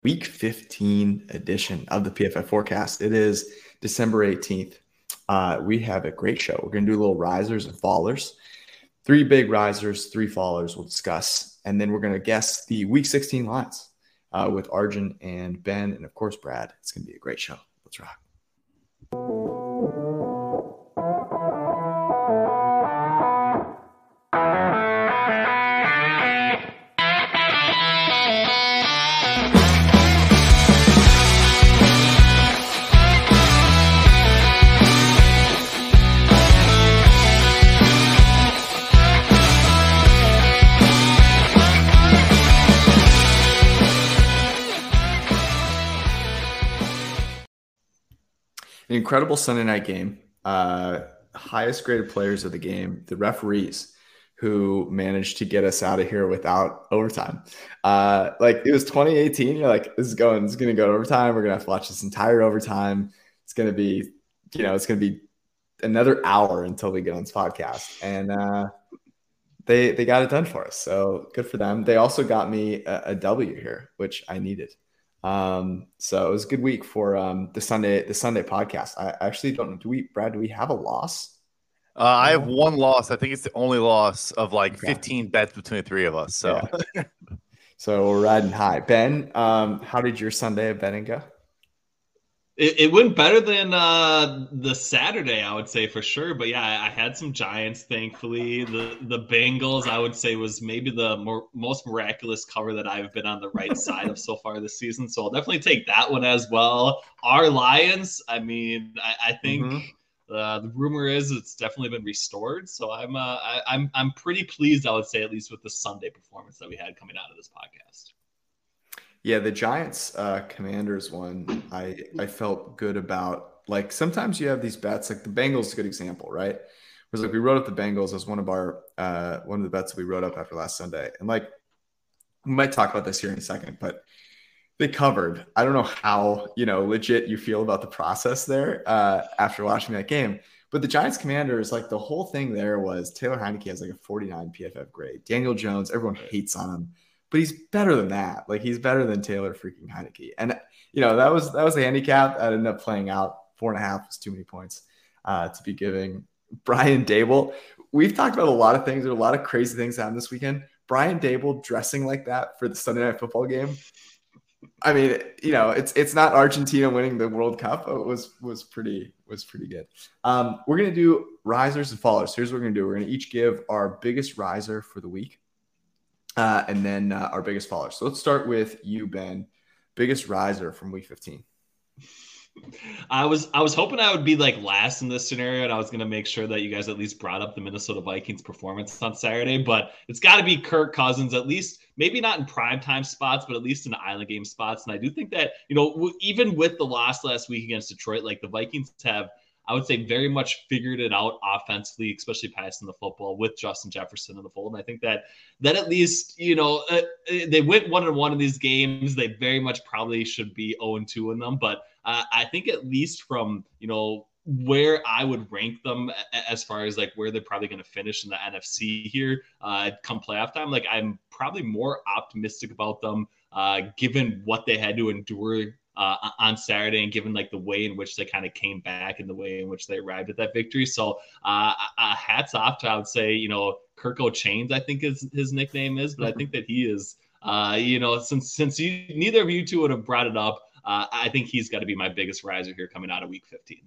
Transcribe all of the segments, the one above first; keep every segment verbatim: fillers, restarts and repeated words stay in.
week fifteen edition of the P F F Forecast. It is December eighteenth. Uh, we have a great show. We're going to do a little risers and fallers. Three big risers, three fallers we'll discuss. And then we're going to guess the week sixteen lines uh, with Arjun and Ben and, of course, Brad. It's going to be a great show. Let's rock. An incredible Sunday night game. Uh, highest graded players of the game, the referees who managed to get us out of here without overtime. Uh, like it was twenty eighteen. You're like, this is going, this is going to go to overtime. We're going to have to watch this entire overtime. It's going to be, you know, it's going to be another hour until we get on this podcast. And uh, they, they got it done for us. So good for them. They also got me a, a W here, which I needed. Um, so it was a good week for um, the Sunday the Sunday podcast. I actually don't know. Do we, Brad? Do we have a loss? Uh, I have one loss. I think it's the only loss of like okay. fifteen bets between the three of us. So, yeah. So we're riding high. Ben, um, how did your Sunday of betting go? It, it went better than uh, the Saturday, I would say, for sure. But yeah, I, I had some Giants, thankfully. The the Bengals, I would say, was maybe the more, most miraculous cover that I've been on the right side of so far this season. So I'll definitely take that one as well. Our Lions, I mean, I, I think mm-hmm. uh, the rumor is it's definitely been restored. So I'm uh, I, I'm I'm pretty pleased, I would say, at least with the Sunday performance that we had coming out of this podcast. Yeah, the Giants uh, Commanders one, I I felt good about. Like sometimes you have these bets, like the Bengals is a good example, right? It was like we wrote up the Bengals as one of our uh, one of the bets that we wrote up after last Sunday, and like we might talk about this here in a second, but they covered. I don't know how you know legit you feel about the process there uh, after watching that game, but the Giants Commanders, like the whole thing there was Taylor Heineke has like a forty-nine P F F grade. Daniel Jones, everyone hates on him. But he's better than that. Like he's better than Taylor freaking Heineke. And you know, that was that was the handicap that ended up playing out. Four and a half was too many points uh, to be giving. Brian Daboll. We've talked about a lot of things. There are a lot of crazy things happened this weekend. Brian Daboll dressing like that for the Sunday Night Football game. I mean, you know, it's it's not Argentina winning the World Cup. It was was pretty was pretty good. Um, we're gonna do risers and fallers. Here's what we're gonna do. We're gonna each give our biggest riser for the week. Uh, and then uh, our biggest faller. So let's start with you, Ben. Biggest riser from week fifteen. I was I was hoping I would be like last in this scenario, and I was going to make sure that you guys at least brought up the Minnesota Vikings performance on Saturday. But it's got to be Kirk Cousins, at least maybe not in primetime spots, but at least in the island game spots. And I do think that, you know, even with the loss last week against Detroit, like the Vikings have, I would say, very much figured it out offensively, especially passing the football with Justin Jefferson in the fold. And I think that that at least, you know, uh, they went one and one in these games. They very much probably should be oh and two in them. But uh, I think at least from, you know, where I would rank them as far as like where they're probably going to finish in the N F C here uh, come playoff time, like I'm probably more optimistic about them uh, given what they had to endure Uh, on Saturday, and given like the way in which they kind of came back and the way in which they arrived at that victory. So uh, uh, hats off to, I would say, you know, Kirk O'Chains, I think is his nickname is, but I think that he is, uh, you know, since since you, neither of you two would have brought it up, uh, I think he's got to be my biggest riser here coming out of week fifteen.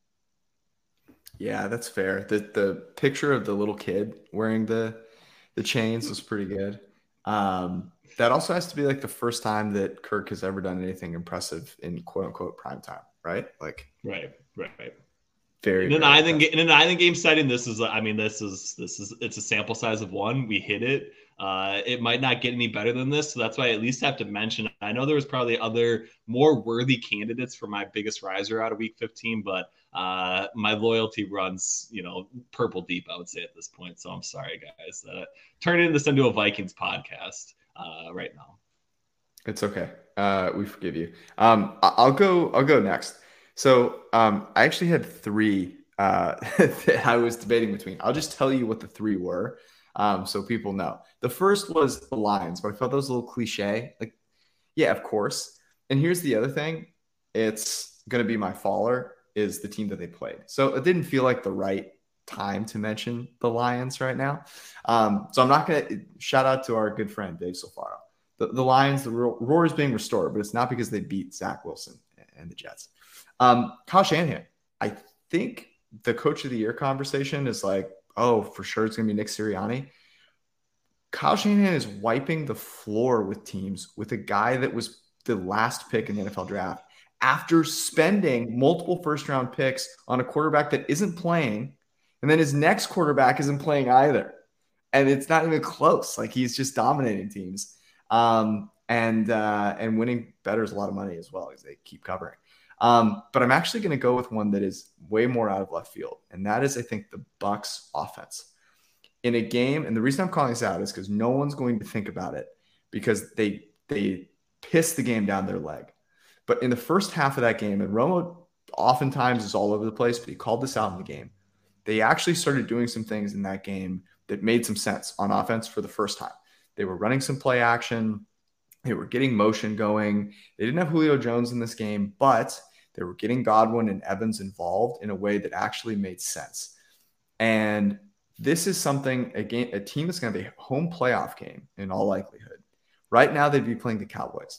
Yeah, that's fair. The the picture of the little kid wearing the the chains was pretty good. Um, That also has to be like the first time that Kirk has ever done anything impressive in quote unquote prime time, right? Like, right, right, right. Very. In an island, in an island game setting, this is, I mean, this is this is it's a sample size of one. We hit it. Uh, it might not get any better than this, so that's why I at least have to mention. I know there was probably other more worthy candidates for my biggest riser out of week fifteen, but uh, my loyalty runs, you know, purple deep, I would say at this point. So I'm sorry, guys. Uh, turning this into a Vikings podcast. Uh, right now, it's okay. Uh, we forgive you. Um, I'll go. I'll go next. So um, I actually had three uh, that I was debating between. I'll just tell you what the three were, um, so people know. The first was the Lions, but I felt that was a little cliche. Like, yeah, of course. and here's the other thing. It's going to be my faller is the team that they played. So it didn't feel like the right time to mention the Lions right now. Um, so I'm not going to shout out to our good friend, Dave Solfaro. The, the Lions, the roar is being restored, but it's not because they beat Zach Wilson and the Jets. Um, Kyle Shanahan, I think the coach of the year conversation is like, oh, for sure it's going to be Nick Sirianni. Kyle Shanahan is wiping the floor with teams with a guy that was the last pick in the N F L draft after spending multiple first round picks on a quarterback that isn't playing. And then his next quarterback isn't playing either. And it's not even close. Like he's just dominating teams. Um, and, uh, and winning bettors a lot of money as well as they keep covering. Um, but I'm actually going to go with one that is way more out of left field. And that is, I think, the Bucs offense. In a game, and the reason I'm calling this out is because no one's going to think about it because they they pissed the game down their leg. But in the first half of that game, and Romo oftentimes is all over the place, but he called this out in the game. They actually started doing some things in that game that made some sense on offense for the first time. They were running some play action. They were getting motion going. They didn't have Julio Jones in this game, but they were getting Godwin and Evans involved in a way that actually made sense. And this is something, a game, a team that's going to be a home playoff game in all likelihood. Right now, they'd be playing the Cowboys.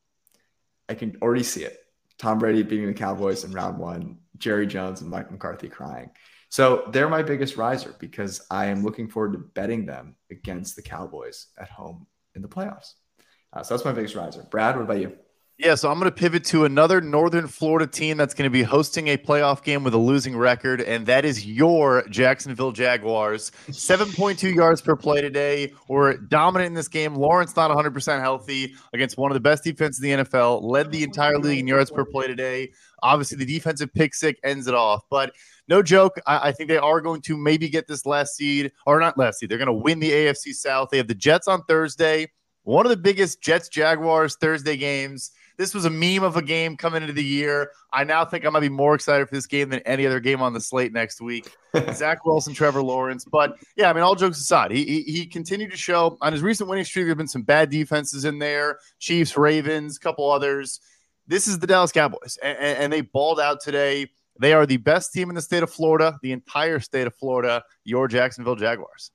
I can already see it. Tom Brady beating the Cowboys in round one, Jerry Jones and Mike McCarthy crying. So they're my biggest riser because I am looking forward to betting them against the Cowboys at home in the playoffs. Uh, so that's my biggest riser. Brad, what about you? Yeah, so I'm going to pivot to another Northern Florida team that's going to be hosting a playoff game with a losing record, and that is your Jacksonville Jaguars. seven point two yards per play today. We're dominant in this game. Lawrence not one hundred percent healthy against one of the best defenses in the N F L, led the entire league in yards per play today. Obviously, the defensive pick six ends it off, but no joke, I, I think they are going to maybe get this last seed, or not last seed. They're going to win the A F C South. They have the Jets on Thursday, one of the biggest Jets-Jaguars Thursday games. This was a meme of a game coming into the year. I now think I might be more excited for this game than any other game on the slate next week. Zach Wilson, Trevor Lawrence. But, yeah, I mean, all jokes aside, he, he he continued to show on his recent winning streak, there have been some bad defenses in there, Chiefs, Ravens, a couple others. This is the Dallas Cowboys, and, and they balled out today. They are the best team in the state of Florida, the entire state of Florida, your Jacksonville Jaguars.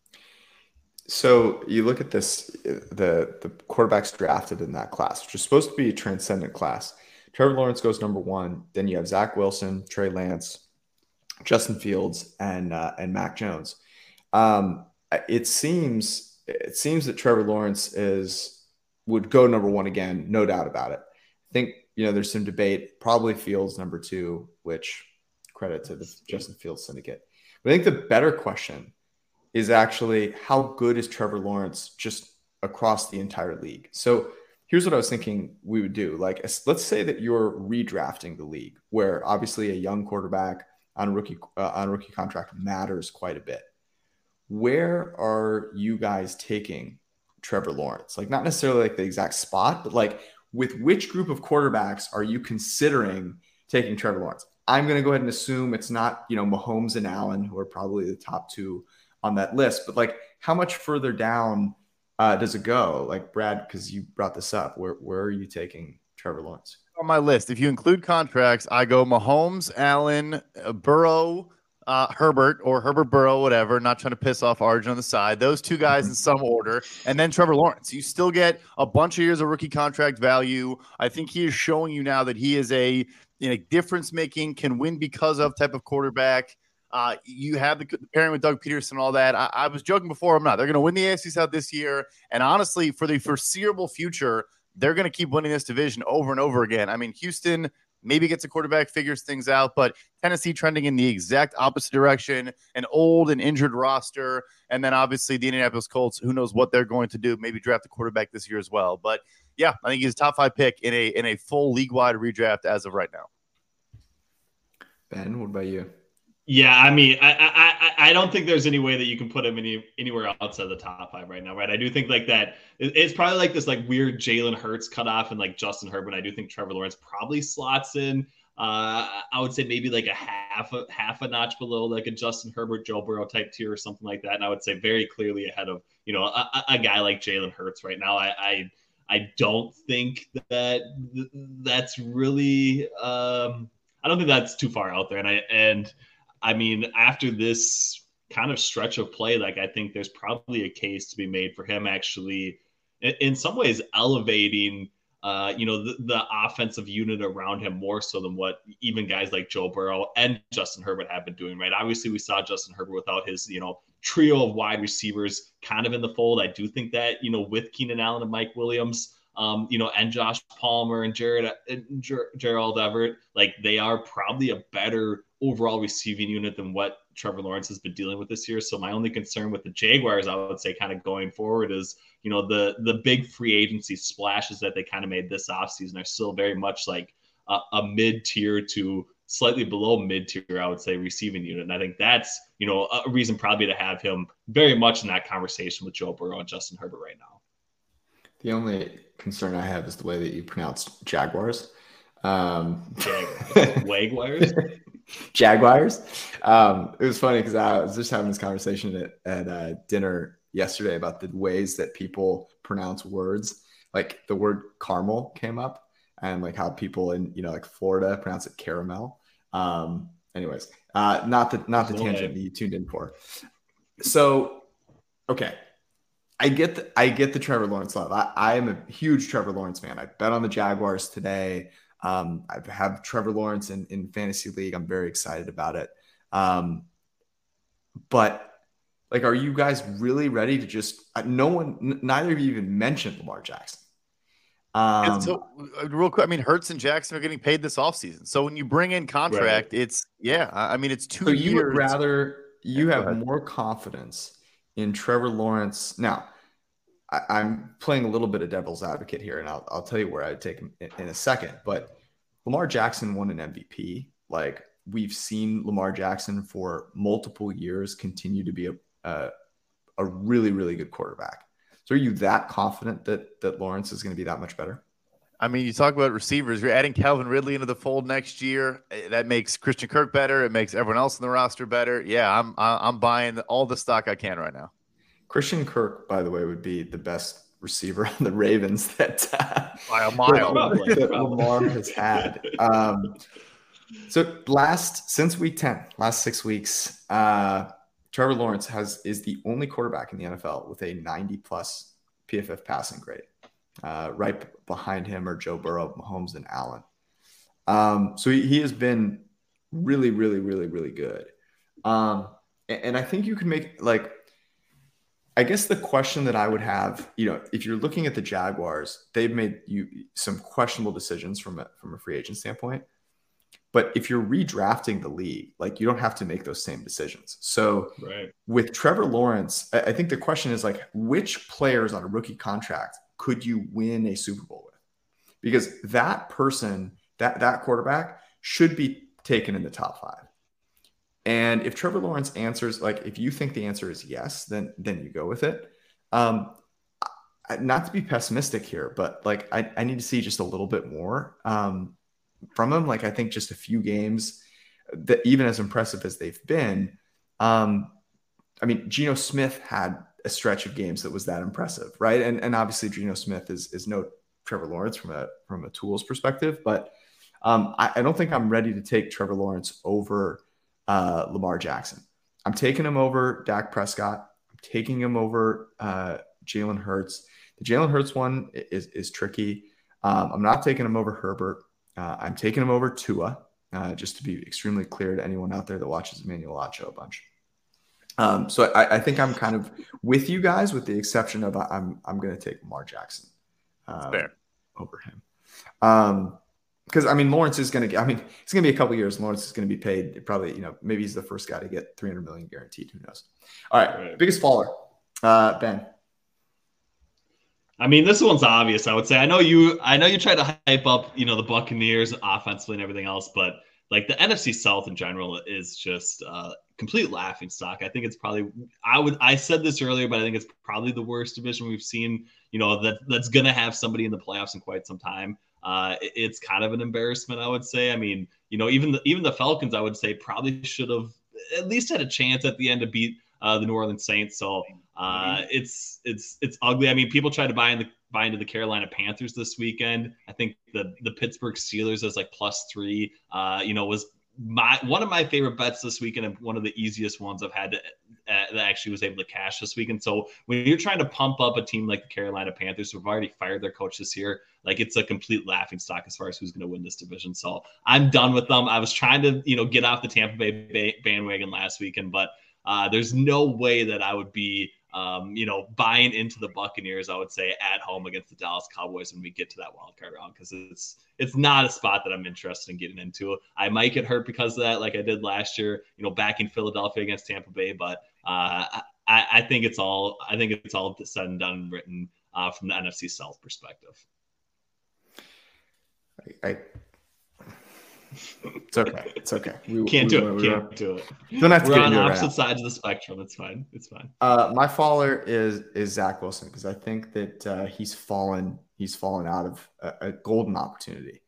So you look at this, the the quarterbacks drafted in that class, which is supposed to be a transcendent class. Trevor Lawrence goes number one. Then you have Zach Wilson, Trey Lance, Justin Fields, and uh, and Mac Jones. Um, it seems it seems that Trevor Lawrence is would go number one again, no doubt about it. I think you know there's some debate. Probably Fields number two, which credit to the Justin Fields syndicate. But I think the better question is actually how good is Trevor Lawrence just across the entire league. So here's what I was thinking we would do. Like, let's say that you're redrafting the league where obviously a young quarterback on a rookie, uh, on a rookie contract matters quite a bit. Where are you guys taking Trevor Lawrence? Like not necessarily like the exact spot, but like with which group of quarterbacks are you considering taking Trevor Lawrence? I'm going to go ahead and assume it's not, you know, Mahomes and Allen, who are probably the top two on that list, but like how much further down uh, does it go? Like Brad, because you brought this up, where where are you taking Trevor Lawrence? On my list, if you include contracts, I go Mahomes, Allen, uh, Burrow, uh, Herbert, or Herbert Burrow, whatever. Not trying to piss off Arjun on the side. Those two guys in some order, and then Trevor Lawrence. You still get a bunch of years of rookie contract value. I think he is showing you now that he is a you know, difference making, can win because of type of quarterback. Uh, you have the, the pairing with Doug Peterson and all that. I, I was joking before. I'm not. They're going to win the A F C South this year. And honestly, for the foreseeable future, they're going to keep winning this division over and over again. I mean, Houston maybe gets a quarterback, figures things out, but Tennessee trending in the exact opposite direction, an old and injured roster. And then obviously the Indianapolis Colts, who knows what they're going to do, maybe draft a quarterback this year as well. But yeah, I think he's a top five pick in a, in a full league-wide redraft as of right now. Ben, what about you? Yeah, I mean, I, I I don't think there's any way that you can put him any anywhere outside the top five right now, right? I do think like that it's probably like this like weird Jalen Hurts cutoff and like Justin Herbert. I do think Trevor Lawrence probably slots in. Uh, I would say maybe like a half a half a notch below like a Justin Herbert, Joe Burrow type tier or something like that. And I would say very clearly ahead of you know a, a guy like Jalen Hurts right now. I, I I don't think that that's really um, I don't think that's too far out there. And I and I mean, after this kind of stretch of play, like I think there's probably a case to be made for him actually in, in some ways elevating uh, you know, the, the offensive unit around him more so than what even guys like Joe Burrow and Justin Herbert have been doing, right? Obviously, we saw Justin Herbert without his, you know, trio of wide receivers kind of in the fold. I do think that, you know, with Keenan Allen and Mike Williams, um, you know, and Josh Palmer and Jared and Ger- Gerald Everett, like they are probably a better overall receiving unit than what Trevor Lawrence has been dealing with this year. So my only concern with the Jaguars, I would say, kind of going forward is, you know, the the big free agency splashes that they kind of made this offseason are still very much like a, a mid-tier to slightly below mid-tier, I would say, receiving unit. And I think that's, you know, a reason probably to have him very much in that conversation with Joe Burrow and Justin Herbert right now. The only concern I have is the way that you pronounced Jaguars. Um, Jaguars? Jaguars. Um, it was funny because I was just having this conversation at, at uh, dinner yesterday about the ways that people pronounce words. Like the word caramel came up, and like how people in, you know, like Florida pronounce it caramel. Um, anyways, uh, not the not the No tangent way. that you tuned in for. So, okay. I get the, I get the Trevor Lawrence love. I, I am a huge Trevor Lawrence fan. I bet on the Jaguars today. Um, I have Trevor Lawrence in, in fantasy league. I'm very excited about it. Um, but like, are you guys really ready to just, uh, no one, n- neither of you even mentioned Lamar Jackson. And Um, so, uh, real quick, I mean, Hurts and Jackson are getting paid this offseason. So when you bring in contract, it's, yeah, I I mean, it's two so years. you would rather, you Yeah, go have ahead. more confidence in Trevor Lawrence. Now, I, I'm playing a little bit of devil's advocate here, and I'll, I'll tell you where I'd take him in, in a second. But Lamar Jackson won an M V P. Like, we've seen Lamar Jackson for multiple years continue to be a a, a really, really good quarterback. So are you that confident that that Lawrence is going to be that much better? I mean, you talk about receivers. You're adding Calvin Ridley into the fold next year. Eh, That makes Christian Kirk better. It makes everyone else in the roster better. Yeah, I'm I- I'm buying all the stock I can right now. Christian Kirk, by the way, would be the best receiver on the Ravens that, uh, By a that, mile. Probably, that probably. Lamar has had. Um, so last since week ten, last six weeks, uh, Trevor Lawrence has is the only quarterback in the N F L with a ninety plus P F F passing grade. Uh, right behind him are Joe Burrow, Mahomes, and Allen. Um, so he, he has been really, really, really, really good. Um, and, and I think you can make like, I guess the question that I would have, you know, if you're looking at the Jaguars, they've made you some questionable decisions from a, from a free agent standpoint. But if you're redrafting the league, like you don't have to make those same decisions. So Right. with Trevor Lawrence, I I think the question is like, which players on a rookie contract could you win a Super Bowl with? Because that person, that that quarterback should be taken in the top five. And if Trevor Lawrence answers, like if you think the answer is yes, then then you go with it. Um, I- not to be pessimistic here, but like I, I need to see just a little bit more um, from him. Like I think just a few games that even as impressive as they've been. Um, I mean, Geno Smith had a stretch of games that was that impressive, right? And and obviously Geno Smith is is no Trevor Lawrence from a from a tools perspective, but um, I, I don't think I'm ready to take Trevor Lawrence over uh, Lamar Jackson. I'm taking him over Dak Prescott. I'm taking him over uh, Jalen Hurts. The Jalen Hurts one is is tricky. Um, I'm not taking him over Herbert. Uh, I'm taking him over Tua, uh, just to be extremely clear to anyone out there that watches Emmanuel Acho a bunch. Um, so I, I think I'm kind of with you guys, with the exception of I'm I'm going to take Lamar Jackson um, Fair. over him. Um, because I mean Lawrence is going to get. I mean it's going to be a couple years. Lawrence is going to be paid probably. You know maybe he's the first guy to get three hundred million guaranteed. Who knows? All right, Right. biggest faller, uh, Ben. I mean, this one's obvious, I would say. I know you I know you try to hype up, you know, the Buccaneers offensively and everything else, but like the N F C South in general is just uh complete laughing stock. I think it's probably I would I said this earlier, but I think it's probably the worst division we've seen, you know, that that's gonna have somebody in the playoffs in quite some time. Uh it- it's kind of an embarrassment, I would say. I mean, you know, even the even the Falcons, I would say, probably should have at least had a chance at the end to beat uh, the New Orleans Saints. So uh, it's it's it's ugly. I mean, people try to buy in the buy into the Carolina Panthers this weekend. I think the the Pittsburgh Steelers as like plus three, uh, you know, was my one of my favorite bets this weekend and one of the easiest ones I've had to, uh, that actually was able to cash this weekend. So when you're trying to pump up a team like the Carolina Panthers, who've already fired their coach this year, like it's a complete laughing stock as far as who's going to win this division. So I'm done with them. I was trying to, you know, get off the Tampa Bay bandwagon last weekend, but uh, there's no way that I would be, um, you know, buying into the Buccaneers, I would say, at home against the Dallas Cowboys when we get to that wild card round, because it's it's not a spot that I'm interested in getting into. I might get hurt because of that, like I did last year, you know, backing Philadelphia against Tampa Bay, but uh, I, I think it's all I think it's all said and done and written uh, from the N F C South perspective. I, I It's okay. It's okay. We, Can't we, do it. we, Can't do it. Don't have to We're get on into opposite it. sides of the spectrum. It's fine. It's fine. Uh, my faller is is Zach Wilson, because I think that uh, he's fallen. He's fallen out of a, a golden opportunity.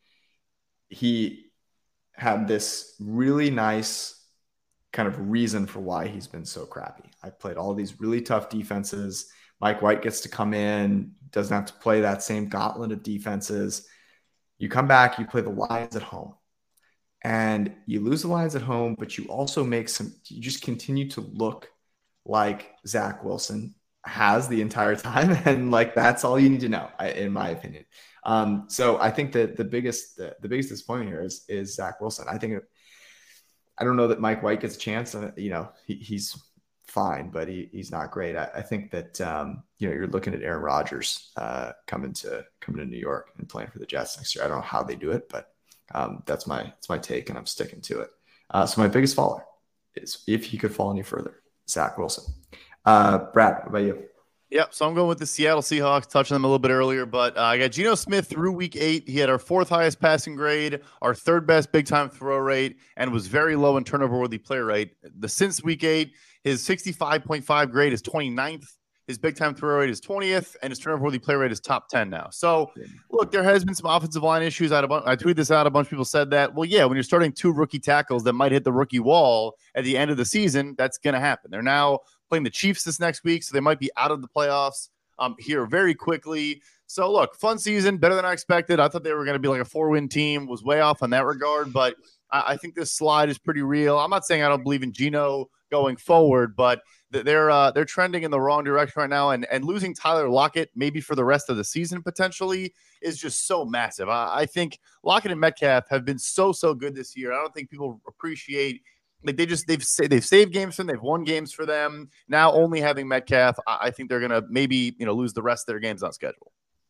He had this really nice kind of reason for why he's been so crappy. I played all these really tough defenses. Mike White gets to come in, doesn't have to play that same gauntlet of defenses. You come back, you play the Lions at home, and you lose the Lions at home, but you also make some, you just continue to look like Zach Wilson has the entire time. And like, that's all you need to know, in my opinion. Um, so I think that the biggest, the, the biggest disappointment here is, is Zach Wilson. I think, it, I don't know that Mike White gets a chance. Uh, you know, he, he's fine, but he, he's not great. I, I think that, um, you know, you're looking at Aaron Rodgers uh, coming to, coming to New York and playing for the Jets next year. I don't know how they do it, but Um, that's my that's my take, and I'm sticking to it. Uh, so my biggest faller is, if he could fall any further, Zach Wilson. Uh, Brad, what about you? Yep, so I'm going with the Seattle Seahawks, touching them a little bit earlier, but uh, I got Geno Smith through week eight. He had our fourth highest passing grade, our third best big-time throw rate, and was very low in turnover-worthy player rate. The since week eight, his sixty-five point five grade is twenty-ninth. His big-time throw rate is twentieth, and his turnover-worthy play rate is top ten now. So, look, there has been some offensive line issues. I, had a bu- I tweeted this out. A bunch of people said that. Well, yeah, when you're starting two rookie tackles that might hit the rookie wall at the end of the season, that's going to happen. They're now playing the Chiefs this next week, so they might be out of the playoffs um, here very quickly. So, look, fun season, better than I expected. I thought they were going to be like a four-win team. Was way off on that regard, but I, I think this slide is pretty real. I'm not saying I don't believe in Geno going forward, but they're uh, they're trending in the wrong direction right now, and and losing Tyler Lockett maybe for the rest of the season potentially is just so massive. I, I think Lockett and Metcalf have been so so good this year. I don't think people appreciate, like, they just they've they've saved games for them, they've won games for them. Now only having Metcalf, I, I think they're gonna maybe you know lose the rest of their games on schedule.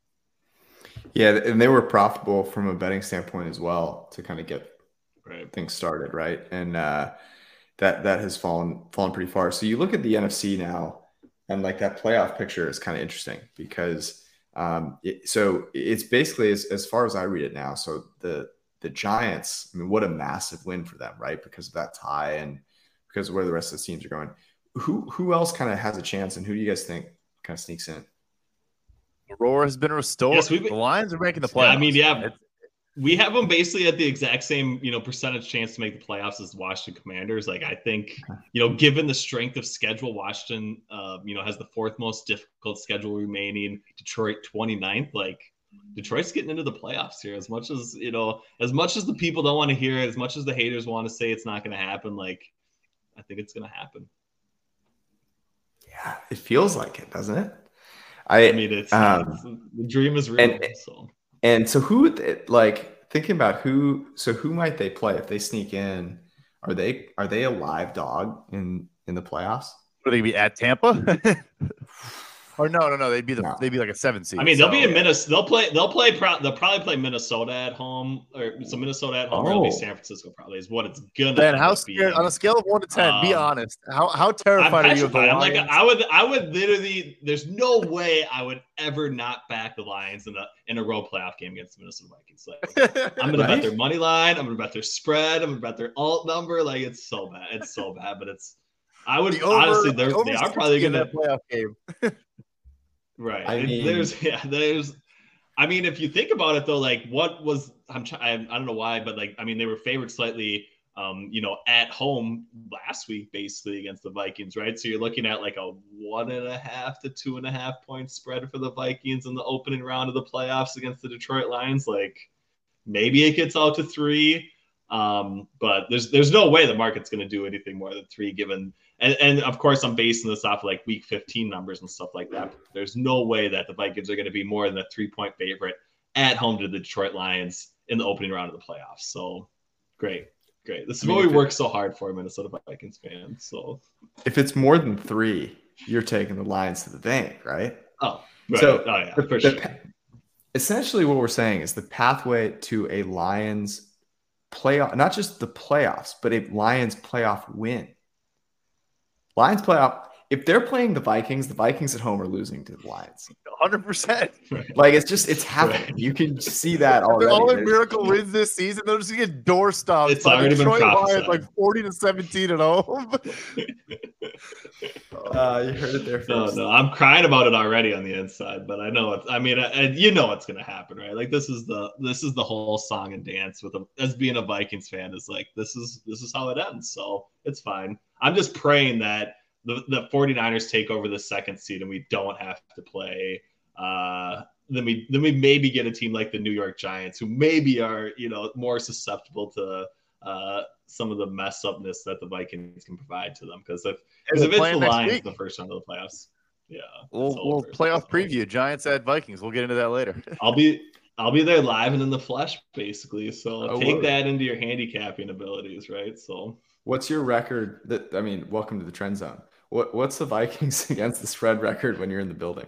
Yeah, and they were profitable from a betting standpoint as well to kind of get right. things started, right? And uh, that that has fallen fallen pretty far. So you look at the N F C now, and like that playoff picture is kind of interesting because um, it, so it's basically as, as far as I read it now. So the the Giants, I mean, what a massive win for them, right? Because of that tie and because of where the rest of the teams are going. Who who else kind of has a chance, and who do you guys think kind of sneaks in? Aurora has been restored. Yes, the Lions are making the playoffs. I mean, yeah. It's, We have them basically at the exact same, you know, percentage chance to make the playoffs as the Washington Commanders. Like, I think, you know, given the strength of schedule, Washington, uh, you know, has the fourth most difficult schedule remaining. Detroit twenty-ninth. Like, Detroit's getting into the playoffs here. As much as, you know, as much as the people don't want to hear it, as much as the haters want to say it's not going to happen, like, I think it's going to happen. Yeah, it feels like it, doesn't it? I, I mean, it's, um, it's the dream is real. And, so. And so who would they, like thinking about who so who might they play if they sneak in? Are they are they a live dog in in the playoffs? Would they be at Tampa? Or no, no, no. They'd be the no. they'd be like a seven seed. I mean, they'll so. be in Minnesota. They'll play. They'll play. They'll probably play Minnesota at home, or so Minnesota at home. Oh. Or it'll be San Francisco. Probably is what it's gonna. Ben, how scared on a scale of one to ten? Um, be honest. How how terrified are you of the I'm Lions? like I would. I would literally. There's no way I would ever not back the Lions in a in a road playoff game against the Minnesota Vikings. Like, I'm gonna bet their money line. I'm gonna bet their spread. I'm gonna bet their alt number. Like, it's so bad. It's so bad. But it's. I would the over, honestly. They're, the they are probably gonna that playoff game. Right. I mean, there's yeah, there's I mean, if you think about it though, like what was I'm trying I don't know why, but like I mean they were favored slightly um, you know, at home last week, basically against the Vikings, right? So you're looking at like a one and a half to two and a half point spread for the Vikings in the opening round of the playoffs against the Detroit Lions. Like maybe it gets out to three. Um, but there's there's no way the market's going to do anything more than three, given and, and of course I'm basing this off of like week fifteen numbers and stuff like that. There's no way that the Vikings are going to be more than a three point favorite at home to the Detroit Lions in the opening round of the playoffs. So great, great. This is I mean, what we work so hard for, Minnesota Vikings fans. So if it's more than three, you're taking the Lions to the bank, right? Oh, right. So oh yeah, the, for the, sure. Essentially, what we're saying is the pathway to a Lions playoff, not just the playoffs, but a Lions playoff win. Lions playoff, if they're playing the Vikings, the Vikings at home are losing to the Lions. one hundred percent. Like, it's just, it's happening. Right. You can see that already. All their miracle wins this season, they're just going to get door stomped it's by the Detroit Lions, like forty to seventeen at home. uh, you heard it there first. No, no, I'm crying about it already on the inside, but I know it's, I mean, I, you know what's going to happen, right? Like, this is the, this is the whole song and dance with a, as being a Vikings fan is like, this is, this is how it ends. So it's fine. I'm just praying that the, the 49ers take over the second seed and we don't have to play, uh, then we then we maybe get a team like the New York Giants, who maybe are, you know, more susceptible to uh, some of the mess upness that the Vikings can provide to them. Because if, if it's the Lions in the first round of the playoffs, yeah, we'll, we'll playoff preview Giants at Vikings. We'll get into that later. I'll be I'll be there live and in the flesh, basically. So oh, take whoa. that into your handicapping abilities, right? So, what's your record? That I mean, welcome to the Trend Zone. What what's the Vikings against the spread record when you're in the building?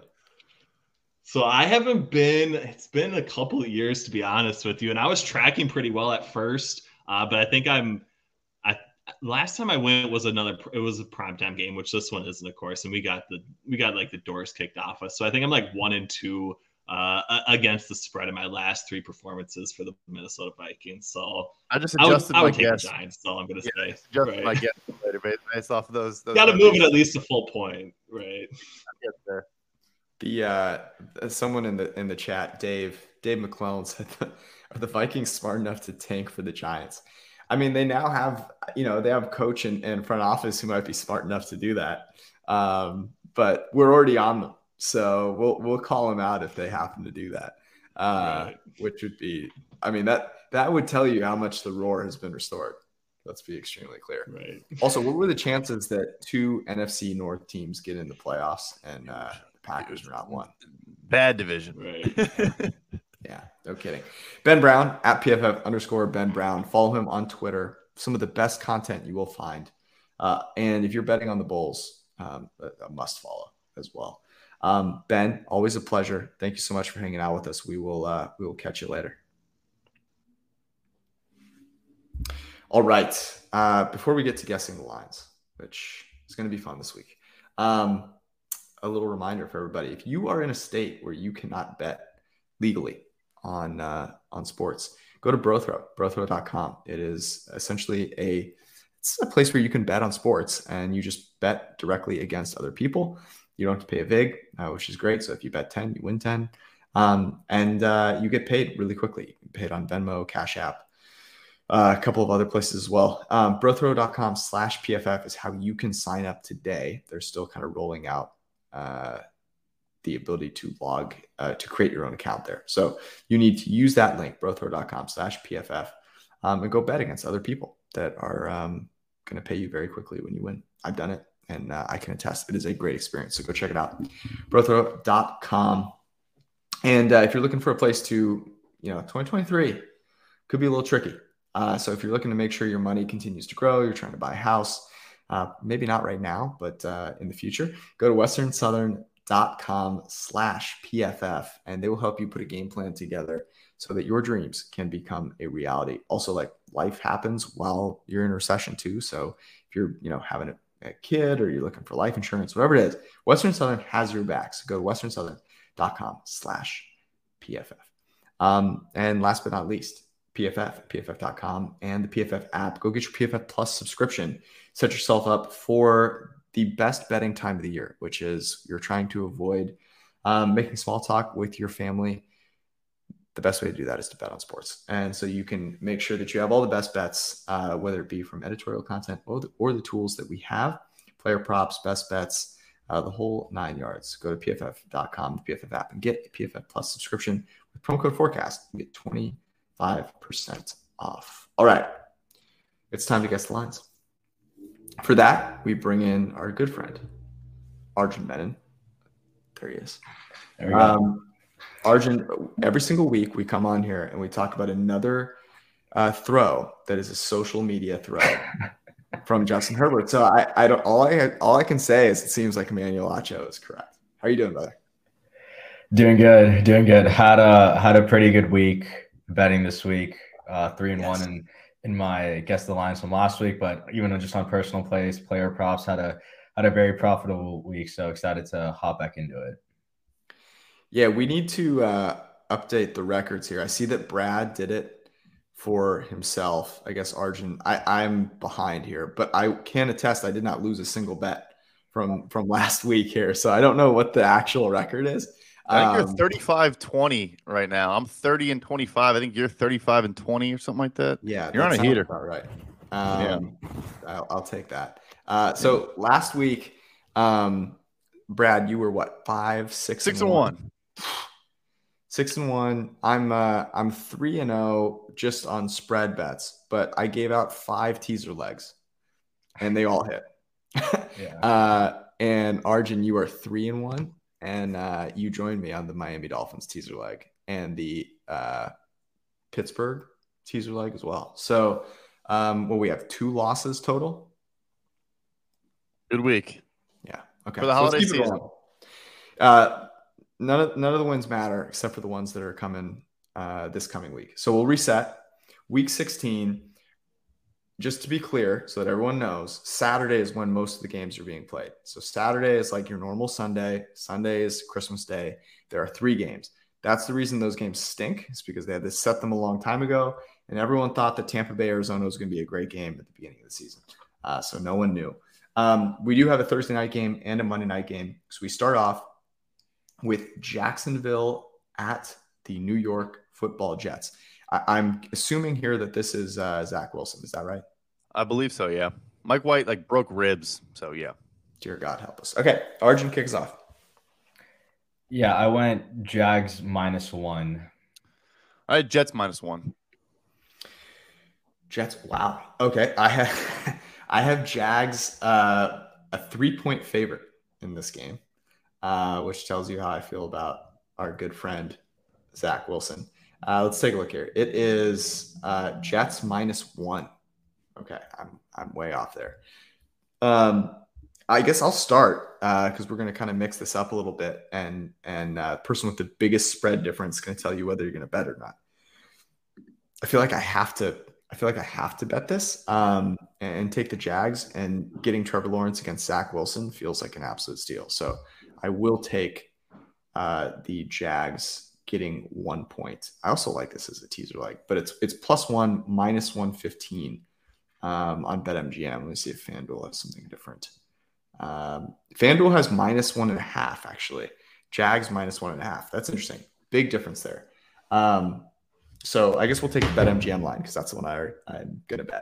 So I haven't been, it's been a couple of years, to be honest with you. And I was tracking pretty well at first, uh, but I think I'm, I last time I went was another, it was a primetime game, which this one isn't, of course. And we got the, we got like the doors kicked off us. So I think I'm like one and two uh, against the spread in my last three performances for the Minnesota Vikings. So I just adjusted I would, I would my take guess. The Giants, so I'm going to yeah, say. Just right. my guess later, based off of those. those got to move it at least a full point, right? Yes, sir. The uh, someone in the in the chat, Dave Dave McClellan said, "Are the Vikings smart enough to tank for the Giants?" I mean, they now have, you know, they have coach and, and front office who might be smart enough to do that, um, but we're already on them, so we'll we'll call them out if they happen to do that, uh, right. Which would be, I mean, that that would tell you how much the roar has been restored. Let's be extremely clear. Right. Also, what were the chances that two N F C North teams get in the playoffs and uh, Packers are not one? Bad division. Right. Yeah, no kidding. Ben Brown at P F F underscore Ben Brown. Follow him on Twitter. Some of the best content you will find. Uh, and if you're betting on the Bulls, um, a, a must follow as well. Um, Ben, always a pleasure. Thank you so much for hanging out with us. We will uh, we will catch you later. All right. Uh, before we get to guessing the lines, which is going to be fun this week. Um, a little reminder for everybody. If you are in a state where you cannot bet legally on uh, on sports, go to Brothrow, brothrow dot com. It is essentially a it's a place where you can bet on sports, and you just bet directly against other people. You don't have to pay a vig, uh, which is great. So if you bet ten, you win ten. Um, and uh, you get paid really quickly. You can pay it on Venmo, Cash App, uh, a couple of other places as well. Um, brothrow dot com slash P F F is how you can sign up today. They're still kind of rolling out uh, the ability to log, uh, to create your own account there. So you need to use that link, brothrow dot com slash P F F, um, and go bet against other people that are um, going to pay you very quickly when you win. I've done it, and uh, I can attest. It is a great experience. So go check it out, brothrow dot com. And uh, if you're looking for a place to, you know, twenty twenty-three could be a little tricky. Uh, so if you're looking to make sure your money continues to grow, you're trying to buy a house, uh, maybe not right now, but uh, in the future, go to western southern dot com slash P F F, and they will help you put a game plan together so that your dreams can become a reality. Also, like, life happens while you're in recession too. So if you're, you know, having a, a kid or you're looking for life insurance, whatever it is, Western Southern has your back. So go to western southern dot com slash P F F. Um, and last but not least, P F F, P F F dot com, and the P F F app. Go get your P F F Plus subscription. Set yourself up for the best betting time of the year, which is you're trying to avoid um, making small talk with your family. the best way to do that is to bet on sports. And so you can make sure that you have all the best bets, uh, whether it be from editorial content or the, or the tools that we have, player props, best bets, uh, the whole nine yards. Go to P F F dot com, the P F F app, and get a P F F Plus subscription with promo code Forecast. You get twenty-five percent off. All right, it's time to guess the lines. For that, we bring in our good friend, Arjun Menon. There he is. There we go. Um, Arjun, every single week we come on here and we talk about another uh, throw that is a social media throw from Justin Herbert. So I, I don't all I all I can say is it seems like Emmanuel Acho is correct. How are you doing, brother? Doing good, doing good. Had a had a pretty good week betting this week. Uh, three and Yes. one in in my guess the lines from last week, but even just on personal plays, player props had a had a very profitable week. So excited to hop back into it. Yeah, we need to uh, update the records here. I see that Brad did it for himself. I guess Arjun, I, I'm behind here, but I can attest I did not lose a single bet from from last week here. So I don't know what the actual record is. I think Um, you're thirty-five twenty right now. I'm thirty and twenty-five. I think you're thirty-five and twenty or something like that. Yeah, You're that on a sounds heater. about right. Um, I'll, I'll take that. Uh, so last week, um, Brad, you were what five, six, Six and one. Six and one. I'm uh, I'm three and zero just on spread bets, but I gave out five teaser legs, and they all hit. Yeah. uh, and Arjun, you are three and one, and uh, you joined me on the Miami Dolphins teaser leg and the uh, Pittsburgh teaser leg as well. So, um, well, we have two losses total. Good week. Yeah. Okay. For the So let's holiday keep it season. going. Uh, none of none of the wins matter except for the ones that are coming uh, this coming week. So we'll reset. Week sixteen. Just to be clear, so that everyone knows, Saturday is when most of the games are being played. So Saturday is like your normal Sunday. Sunday is Christmas Day. There are three games. That's the reason those games stink. It's because they had to set them a long time ago, and everyone thought that Tampa Bay, Arizona was going to be a great game at the beginning of the season. Uh, so no one knew. Um, we do have a Thursday night game and a Monday night game. So we start off with Jacksonville at the New York Football Jets. I- I'm assuming here that this is uh, Zach Wilson. Is that right? I believe so, yeah. Mike White like broke ribs, so yeah. Dear God, help us. Okay, Arjun, kick us off. Yeah, I went Jags minus one. I had Jets minus one. Jets. Wow. Okay, I have I have Jags uh, a three point favorite in this game, uh, which tells you how I feel about our good friend Zach Wilson. Uh, let's take a look here. It is uh, Jets minus one. Okay, I'm I'm way off there. Um, I guess I'll start because uh, we're going to kind of mix this up a little bit, and and uh, person with the biggest spread difference is going to tell you whether you're going to bet or not. I feel like I have to. I feel like I have to bet this um, and, and take the Jags. And getting Trevor Lawrence against Zach Wilson feels like an absolute steal. So I will take uh, the Jags getting one point. I also like this as a teaser leg, but it's it's plus one, minus one fifteen um, on BetMGM. Let me see if FanDuel has something different. Um, FanDuel has minus one and a half, actually. Jags minus one and a half. That's interesting. Big difference there. Um, so I guess we'll take the BetMGM line because that's the one I, I'm going to bet.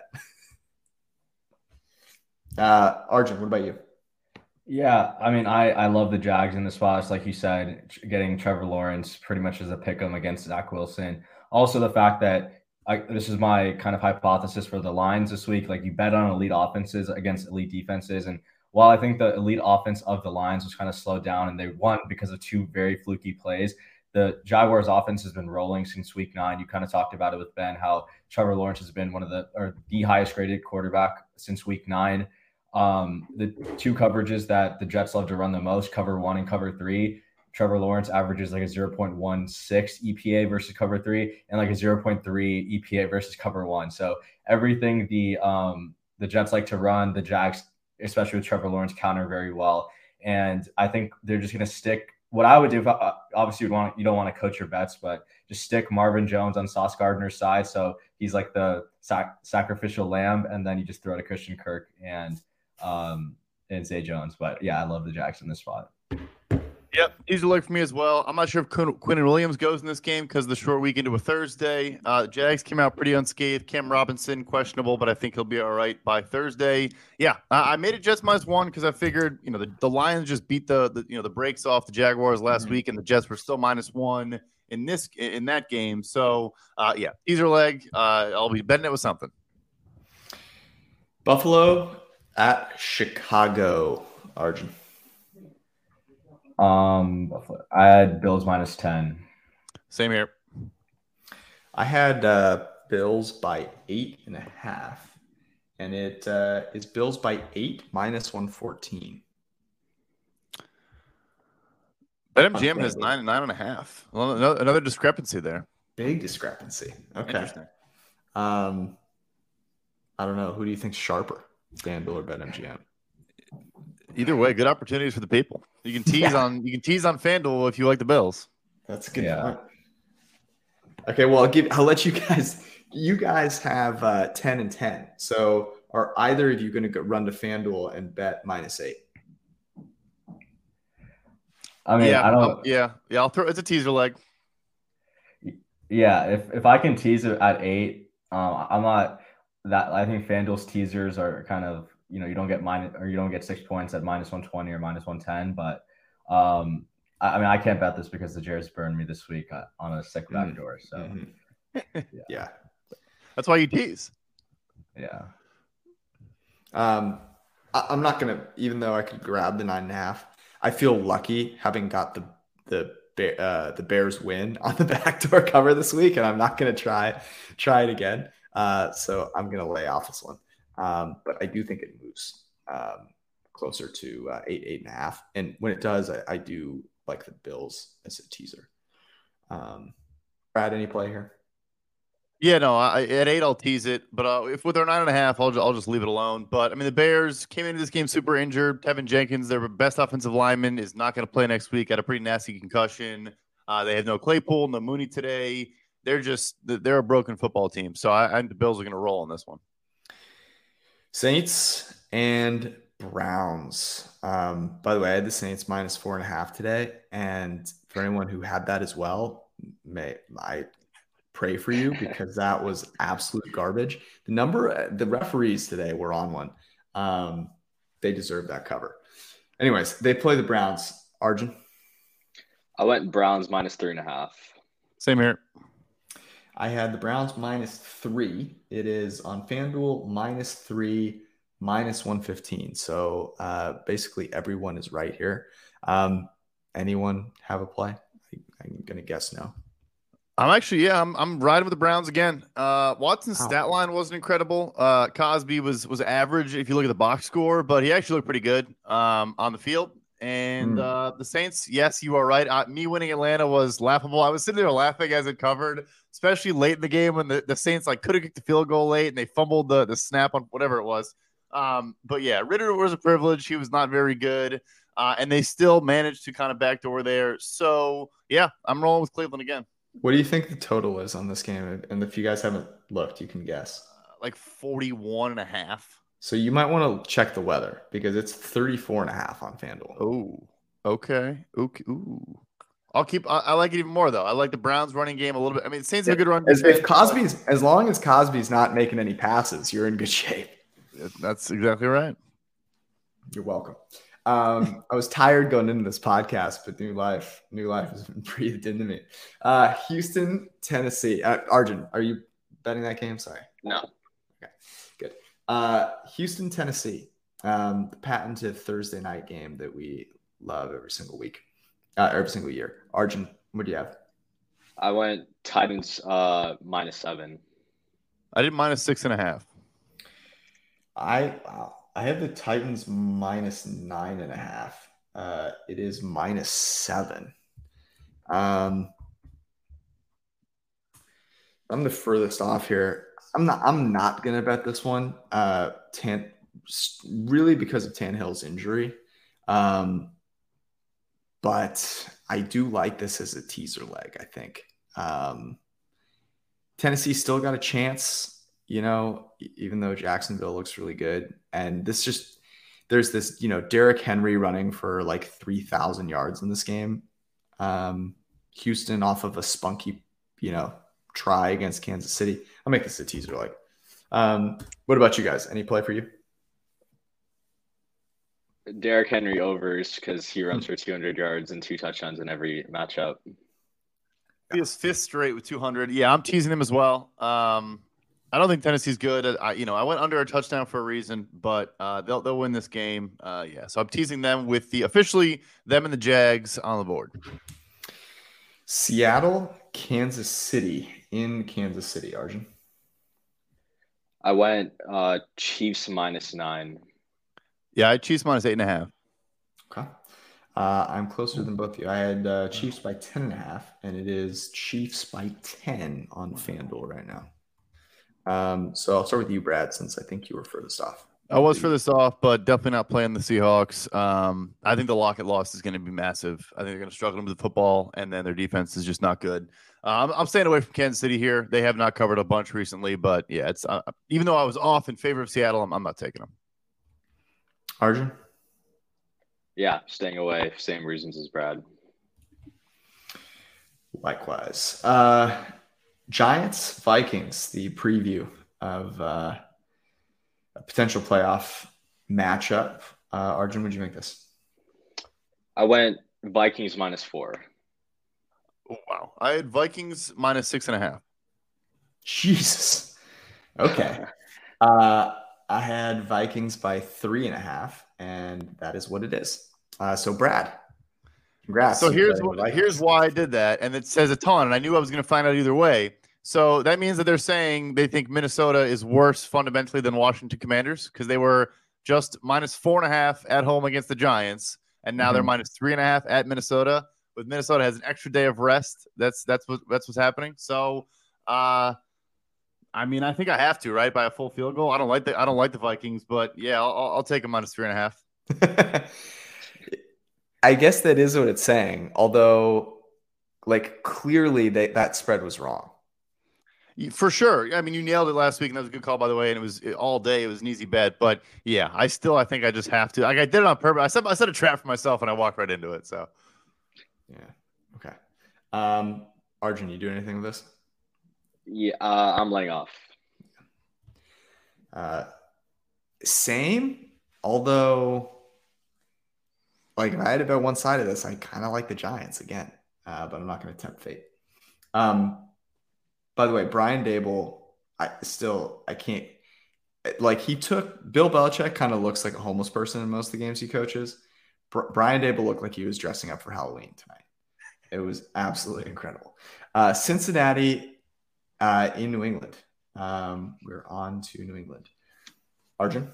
uh, Arjun, what about you? Yeah, I mean, I, I love the Jags in the spots, like you said, getting Trevor Lawrence pretty much as a pick 'em against Zach Wilson. Also, the fact that I, this is my kind of hypothesis for the lines this week. Like, you bet on elite offenses against elite defenses. And while I think the elite offense of the Lions was kind of slowed down and they won because of two very fluky plays, the Jaguars offense has been rolling since week nine. You kind of talked about it with Ben, how Trevor Lawrence has been one of the, or the highest graded quarterback since week nine. Um, the two coverages that the Jets love to run the most, cover one and cover three, Trevor Lawrence averages like a zero point one six E P A versus cover three and like a zero point three E P A versus cover one. So everything the um, the Jets like to run, the Jags, especially with Trevor Lawrence, counter very well. And I think they're just going to stick. What I would do, uh, obviously, you'd want, you don't want to coach your bets, but just stick Marvin Jones on Sauce Gardner's side. So he's like the sac- sacrificial lamb, and then you just throw to Christian Kirk and um, and Zay Jones. But yeah, I love the Jags in this spot. Yep, easy leg for me as well. I'm not sure if Quinn, Quinn Williams goes in this game because the short week into a Thursday. Uh, the Jags came out pretty unscathed. Cam Robinson questionable, but I think he'll be all right by Thursday. Yeah, uh, I made it just minus one because I figured you know the, the Lions just beat the, the you know the brakes off the Jaguars last Mm-hmm. week, and the Jets were still minus one in this in that game. So uh, yeah, easier leg. Uh, I'll be betting it with something. Buffalo at Chicago, Arjun. Um, I had Bills minus ten. Same here. I had uh, Bills by eight and a half, and it uh, is Bills by eight minus one fourteen. BetMGM has nine and nine and a half. Well, another, another discrepancy there. Big discrepancy. Okay. Interesting. Um, I don't know. Who do you think's sharper, FanDuel or BetMGM? Either way, good opportunities for the people. You can tease Yeah. on you can tease on FanDuel if you like the Bills. That's a good Yeah. point. Okay, well, I'll give. I'll let you guys. You guys have uh, ten and ten. So, are either of you going to go run to FanDuel and bet minus eight? I mean, yeah, I don't. I'll- yeah, yeah. I'll throw. It's a teaser leg. Yeah, if if I can tease it at eight, um, I'm not that. I think FanDuel's teasers are kind of, you know, you don't get minus or you don't get six points at minus one twenty or minus one ten. But um, I, I mean, I can't bet this because the Jares burned me this week uh, on a sick Mhm. backdoor. So Mhm. yeah. Yeah. That's why you tease. yeah, Um, I, I'm not gonna, even though I could grab the nine and a half. I feel lucky having got the the Bear- uh, the Bears win on the backdoor cover this week, and I'm not gonna try try it again. Uh, so I'm gonna lay off this one. Um, but I do think it moves um, closer to uh, eight eight and a half, and when it does, I, I do like the Bills as a teaser. Um, Brad, any play here? Yeah, no. I, at eight, I'll tease it. But uh, if with our nine and a half, I'll ju- I'll just leave it alone. But I mean, the Bears came into this game super injured. Tevin Jenkins, their best offensive lineman, is not going to play next week. Got a pretty nasty concussion. Uh, they have no Claypool, no Mooney today. They're just they're a broken football team. So I, I think the Bills are going to roll on this one. Saints and Browns. Um, by the way, I had the Saints minus four and a half today, and for anyone who had that as well, may I pray for you because that was absolute garbage. The number, the referees today were on one. Um, they deserve that cover. Anyways, they play the Browns. Arjun, I went Browns minus three and a half. Same here. I had the Browns minus three. It is on FanDuel minus three, minus one fifteen. So uh, basically everyone is right here. Um, anyone have a play? I, I'm going to guess no. I'm actually, yeah, I'm I'm riding with the Browns again. Uh, Watson's Wow. stat line wasn't incredible. Uh, Cosby was was average if you look at the box score, but he actually looked pretty good um, on the field. And Mm. uh, the Saints, yes, you are right. Uh, me winning Atlanta was laughable. I was sitting there laughing as it covered, especially late in the game when the, the Saints like could have kicked the field goal late and they fumbled the the snap on whatever it was. Um, but yeah, Ritter was a privilege. He was not very good, uh, and they still managed to kind of backdoor there. So yeah, I'm rolling with Cleveland again. What do you think the total is on this game? And if you guys haven't looked, you can guess. Like forty-one and a half. So you might want to check the weather because it's thirty-four and a half on FanDuel. Oh, okay. Okay. Ooh. I'll keep. I, I like it even more though. I like the Browns running game a little bit. I mean, Saints have a good run. As, defense, if Cosby's, as long as Cosby's not making any passes, you're in good shape. but that's exactly right. You're welcome. Um, I was tired going into this podcast, but new life, new life has been breathed into me. Uh, Houston, Tennessee. Uh, Arjun, are you betting that game? Sorry. No. Okay, good. Uh, Houston, Tennessee. Um, the patented Thursday night game that we love every single week, uh, every single year. Arjun, what do you have? I went Titans uh, minus seven. I did minus six and a half. I wow. I have the Titans minus nine and a half. Uh, it is minus seven. Um, I'm the furthest off here. I'm not. I'm not gonna bet this one. Uh, Tan, really because of Tannehill's injury. Um, but I do like this as a teaser leg. I think um, Tennessee still got a chance. You know, even though Jacksonville looks really good, and this just there's this, you know, Derrick Henry running for like three thousand yards in this game. Um, Houston off of a spunky, you know, try against Kansas City. I'll make this a teaser. Like, um, what about you guys? Any play for you? Derrick Henry overs because he runs for two hundred yards and two touchdowns in every matchup. His fifth straight with two hundred. Yeah, I'm teasing him as well. Um, I don't think Tennessee's good. I, you know, I went under a touchdown for a reason, but uh, they'll they'll win this game. Uh, yeah, so I'm teasing them with the officially them and the Jags on the board. Seattle, Kansas City in Kansas City. Arjun. I went uh, Chiefs minus nine. Yeah, I Chiefs minus eight and a half. Okay. Uh, I'm closer than both of you. I had uh, Chiefs by ten and a half, and it is Chiefs by ten on FanDuel right now. Um, so I'll start with you, Brad, since I think you were furthest off. I was furthest off, but definitely not playing the Seahawks. Um, I think the Lockett loss is going to be massive. I think they're going to struggle with the football, and then their defense is just not good. Uh, I'm, I'm staying away from Kansas City here. They have not covered a bunch recently, but yeah, it's uh, even though I was off in favor of Seattle, I'm, I'm not taking them. Arjun? Yeah, staying away. Same reasons as Brad. Likewise. Uh, Giants, Vikings, the preview of uh, a potential playoff matchup. Uh, Arjun, would you make this? I went Vikings minus four. Oh, wow. I had Vikings minus six and a half. Jesus. Okay. uh, I had Vikings by three and a half, and that is what it is. Uh, so, Brad, congrats. So here's what, here's why I did that, and it says a ton, and I knew I was going to find out either way. So that means that they're saying they think Minnesota is worse fundamentally than Washington Commanders because they were just minus four and a half at home against the Giants, and now mm-hmm. they're minus three and a half at Minnesota. With Minnesota has an extra day of rest. That's that's what that's what's happening. So, uh, I mean, I think I have to, right, by a full field goal. I don't like the I don't like the Vikings, but yeah, I'll, I'll take a minus three and a half. I guess that is what it's saying. Although, like, clearly they, that spread was wrong. For sure. I mean, you nailed it last week, and that was a good call, by the way. And it was all day. It was an easy bet. But yeah, I still, I think I just have to. Like, I did it on purpose. I set, I set a trap for myself, and I walked right into it. So, yeah. Okay. Um, Arjun, you do anything with this? Yeah, uh, I'm laying off. Uh, same. Although, like, if I had to bet one side of this, I kind of like the Giants again. Uh, but I'm not going to tempt fate. Um. By the way, Brian Daboll, I still, I can't, like, he took, Bill Belichick kind of looks like a homeless person in most of the games he coaches. Br- Brian Daboll looked like he was dressing up for Halloween tonight. It was absolutely incredible. Uh, Cincinnati uh, in New England. Um, we're on to New England. Arjun?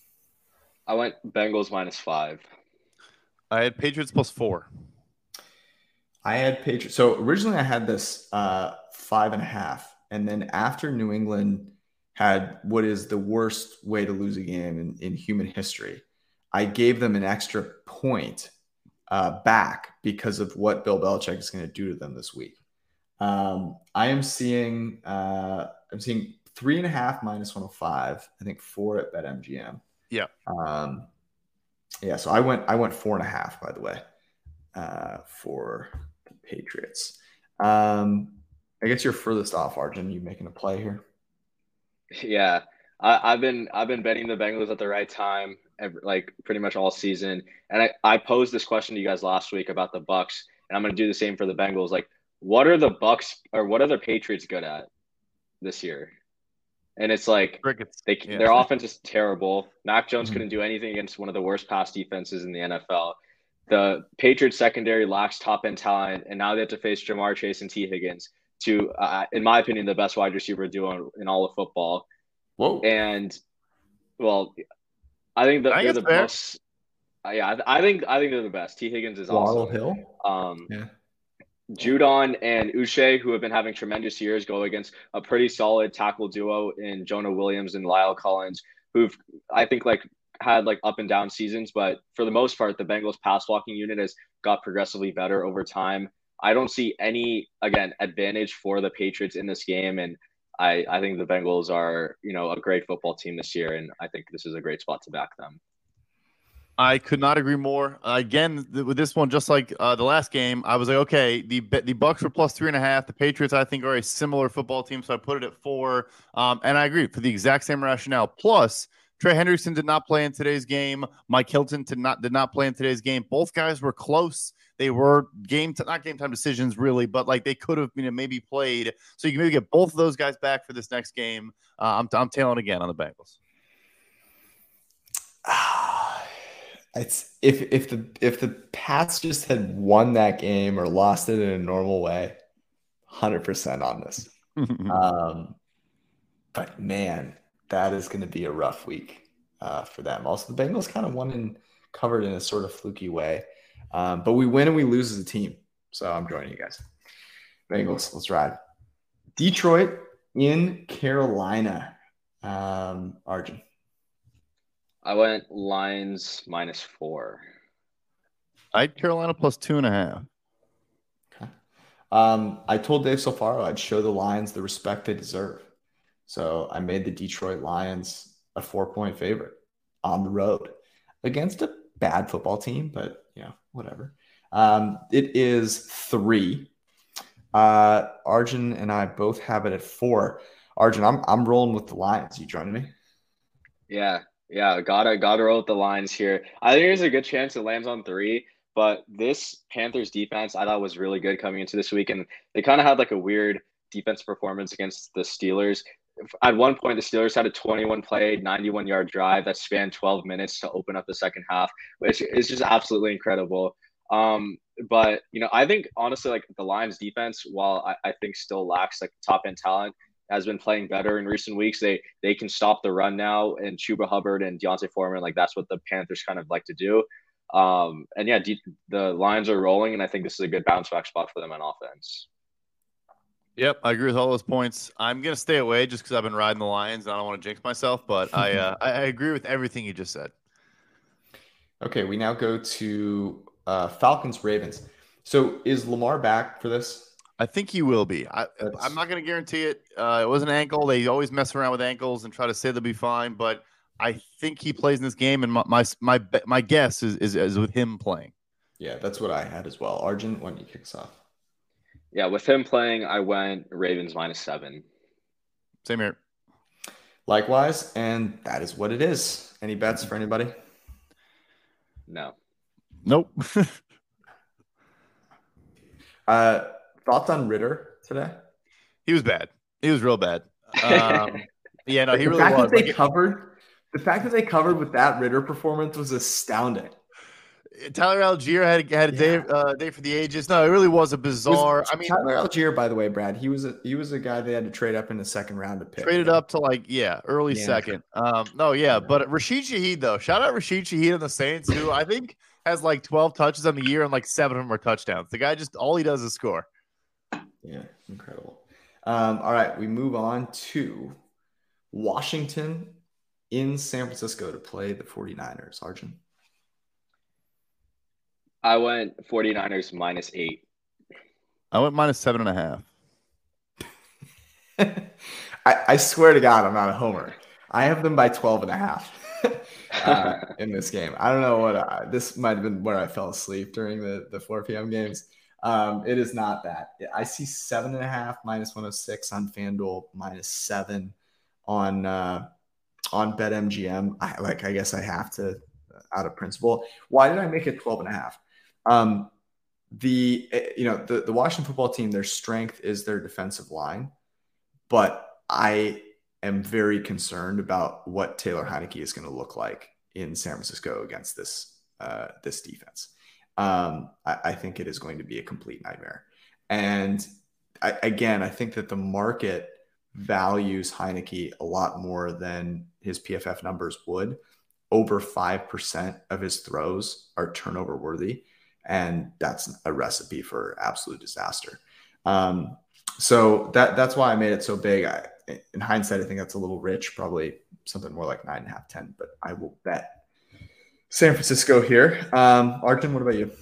I went Bengals minus five. I had Patriots plus four. I had Patriots. So originally I had this uh, five and a half. And then after New England had what is the worst way to lose a game in, in human history, I gave them an extra point uh, back because of what Bill Belichick is going to do to them this week. Um, I am seeing uh, I'm seeing three and a half minus one oh five. I think four at BetMGM. Yeah. Um, yeah. So I went I went four and a half, by the way, uh, for the Patriots. Um, I guess you're furthest off, Arjun. You making a play here? Yeah, I, I've been I've been betting the Bengals at the right time, every, like pretty much all season. And I, I posed this question to you guys last week about the Bucks, and I'm going to do the same for the Bengals. Like, what are the Bucks or what are the Patriots good at this year? And it's like they, yeah. their offense is terrible. Mac Jones mm-hmm. couldn't do anything against one of the worst pass defenses in the N F L. The Patriots secondary lacks top end talent, and now they have to face Jamar Chase and T Higgins. To, uh, in my opinion, the best wide receiver duo in all of football. Whoa! And well, I think that I they're the fair. best. Uh, yeah, I, I think I think they're the best. T Higgins is Waddle awesome. Hill. Um, yeah. Judon and Uche, who have been having tremendous years, go against a pretty solid tackle duo in Jonah Williams and Lyle Collins, who've I think like had like up and down seasons, but for the most part, the Bengals pass blocking unit has got progressively better over time. I don't see any, again, advantage for the Patriots in this game. And I, I think the Bengals are, you know, a great football team this year. And I think this is a great spot to back them. I could not agree more. Uh, again, th- with this one, just like uh, the last game, I was like, okay, the the Bucks were plus three and a half. The Patriots, I think, are a similar football team, so I put it at four. Um, and I agree for the exact same rationale. Plus, Trey Hendrickson did not play in today's game. Mike Hilton did not did not play in today's game. Both guys were close. They were game to, not game time decisions really, but like they could have, you know, maybe played. So you can maybe get both of those guys back for this next game. Uh, I'm I'm tailing again on the Bengals. It's if if the if the Pats just had won that game or lost it in a normal way, one hundred percent on this. um, but man, that is going to be a rough week uh, for them. Also, the Bengals kind of won and covered in a sort of fluky way, um, but we win and we lose as a team. So I'm joining you guys. Bengals, let's ride. Detroit in Carolina. Um, Arjun. I went Lions minus four. I had Carolina plus two and a half. Okay. Um, I told Dave Solfaro I'd show the Lions the respect they deserve. So I made the Detroit Lions a four-point favorite on the road against a bad football team, but, you know, whatever. Um, it is three. Uh, Arjun and I both have it at four. Arjun, I'm I'm rolling with the Lions. You joining me? Yeah. Yeah, gotta gotta roll with the Lions here. I think there's a good chance it lands on three, but this Panthers defense I thought was really good coming into this week, and they kind of had like a weird defense performance against the Steelers. At one point, the Steelers had a twenty-one play, ninety-one yard drive that spanned twelve minutes to open up the second half, which is just absolutely incredible. Um, but you know, I think honestly, like the Lions defense, while I, I think still lacks like top end talent, has been playing better in recent weeks. They they can stop the run now, and Chuba Hubbard and Deontay Foreman, like that's what the Panthers kind of like to do. Um, and yeah, D- the Lions are rolling, and I think this is a good bounce back spot for them on offense. Yep, I agree with all those points. I'm gonna stay away just because I've been riding the Lions. And I don't want to jinx myself, but I, uh, I I agree with everything you just said. Okay, we now go to uh, Falcons Ravens. So is Lamar back for this? I think he will be. I, I'm not going to guarantee it. Uh, it was an ankle. They always mess around with ankles and try to say they'll be fine, but I think he plays in this game, and my my my, my guess is, is is with him playing. Yeah, that's what I had as well. Arjun, why don't you kick us off? Yeah, with him playing, I went Ravens minus seven. Same here. Likewise, and that is what it is. Any bets for anybody? No. Nope. uh, thoughts on Ritter today? He was bad. He was real bad. Um, yeah, no, he the really fact was. That they like, covered, the fact that they covered with that Ritter performance was astounding. Tyler Algier had had a day, yeah. uh, day for the ages. No, it really was a bizarre. Was, I mean, Tyler Algier, by the way, Brad, he was a he was a guy they had to trade up in the second round to pick. Traded up to like yeah, early yeah. second. Um, no, yeah, but Rashid Shaheed though, shout out Rashid Shaheed and the Saints, who I think has like twelve touches on the year and like seven of them are touchdowns. The guy just all he does is score. Yeah, incredible. Um, all right, we move on to Washington in San Francisco to play the 49ers. Arjun. I went 49ers minus eight. I went minus seven and a half. I, I swear to God, I'm not a homer. I have them by twelve and a half uh, in this game. I don't know what I, this might have been where I fell asleep during the, the four p.m. games. Um, it is not that. I see seven and a half minus one oh six on FanDuel, minus seven on uh, on BetMGM. I like. I guess I have to out of principle. Why did I make it twelve and a half? Um, the you know the the Washington football team, their strength is their defensive line, but I am very concerned about what Taylor Heinicke is going to look like in San Francisco against this uh, this defense. Um, I, I think it is going to be a complete nightmare. And I, again, I think that the market values Heinicke a lot more than his P F F numbers would. Over five percent of his throws are turnover worthy. And that's a recipe for absolute disaster. Um, so that that's why I made it so big. I, in hindsight, I think that's a little rich, probably something more like nine and a half, ten, but I will bet San Francisco here. Um, Arjun, what about you?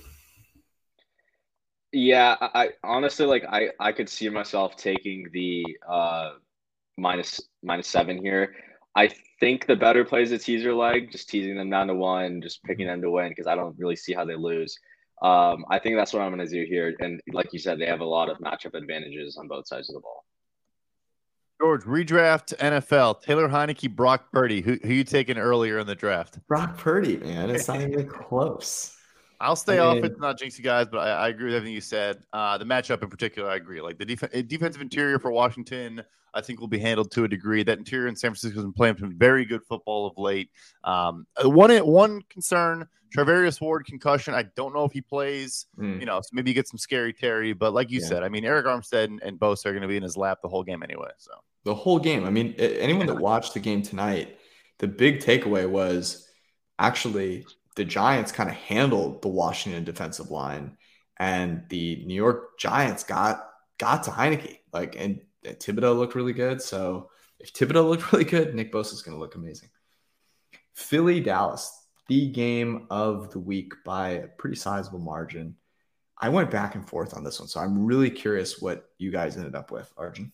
Yeah, I honestly, like, I, I could see myself taking the uh, minus, minus seven here. I think the better play is a teaser leg, just teasing them down to one, just picking them to win because I don't really see how they lose. Um, I think that's what I'm going to do here. And like you said, they have a lot of matchup advantages on both sides of the ball. George, redraft N F L. Taylor Heineke, Brock Purdy. Who who you taking earlier in the draft? Brock Purdy, man. It's not even close. I'll stay I off mean, it, not jinx you guys, but I, I agree with everything you said. Uh, the matchup in particular, I agree. Like the def- defensive interior for Washington, I think will be handled to a degree. That interior in San Francisco has been playing some very good football of late. Um, one one concern: Charvarius Ward concussion. I don't know if he plays. Mm. You know, so maybe you get some scary Terry. But like you Yeah. said, I mean, Eric Armstead and, and Bosa are going to be in his lap the whole game anyway. So the whole game. I mean, anyone that watched the game tonight, the big takeaway was actually the Giants kind of handled the Washington defensive line, and the New York Giants got got to Heineke. Like, and, and Thibodeau looked really good. So if Thibodeau looked really good, Nick Bosa is going to look amazing. Philly, Dallas, the game of the week by a pretty sizable margin. I went back and forth on this one, so I'm really curious what you guys ended up with, Arjun.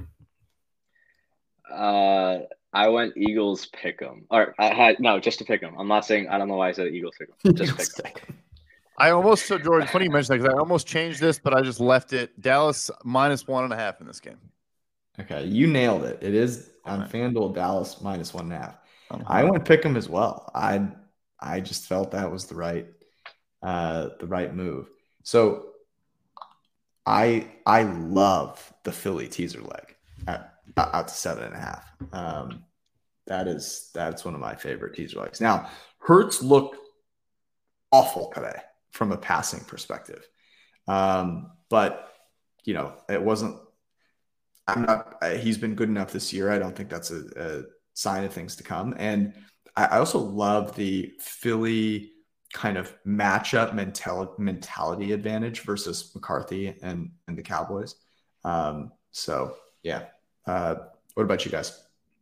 Uh, I went Eagles pick 'em. Or I had no, just to pick 'em. I'm not saying I don't know why I said Eagles pick 'em. Just pick 'em. I almost so George. Funny you mentioned that because I almost changed this, but I just left it. Dallas minus one and a half in this game. Okay, you nailed it. It is on right. FanDuel Dallas minus one and a half. Uh-huh. I went pick 'em as well. I I just felt that was the right uh, the right move. So I I love the Philly teaser leg at out to seven and a half. Um, that is that's one of my favorite teaser legs. Now, Hurts looked awful today from a passing perspective, um, but you know it wasn't. I'm not. He's been good enough this year. I don't think that's a, a sign of things to come. And I, I also love the Philly kind of matchup mental, mentality advantage versus McCarthy and and the Cowboys. Um, so yeah. Uh, what about you guys?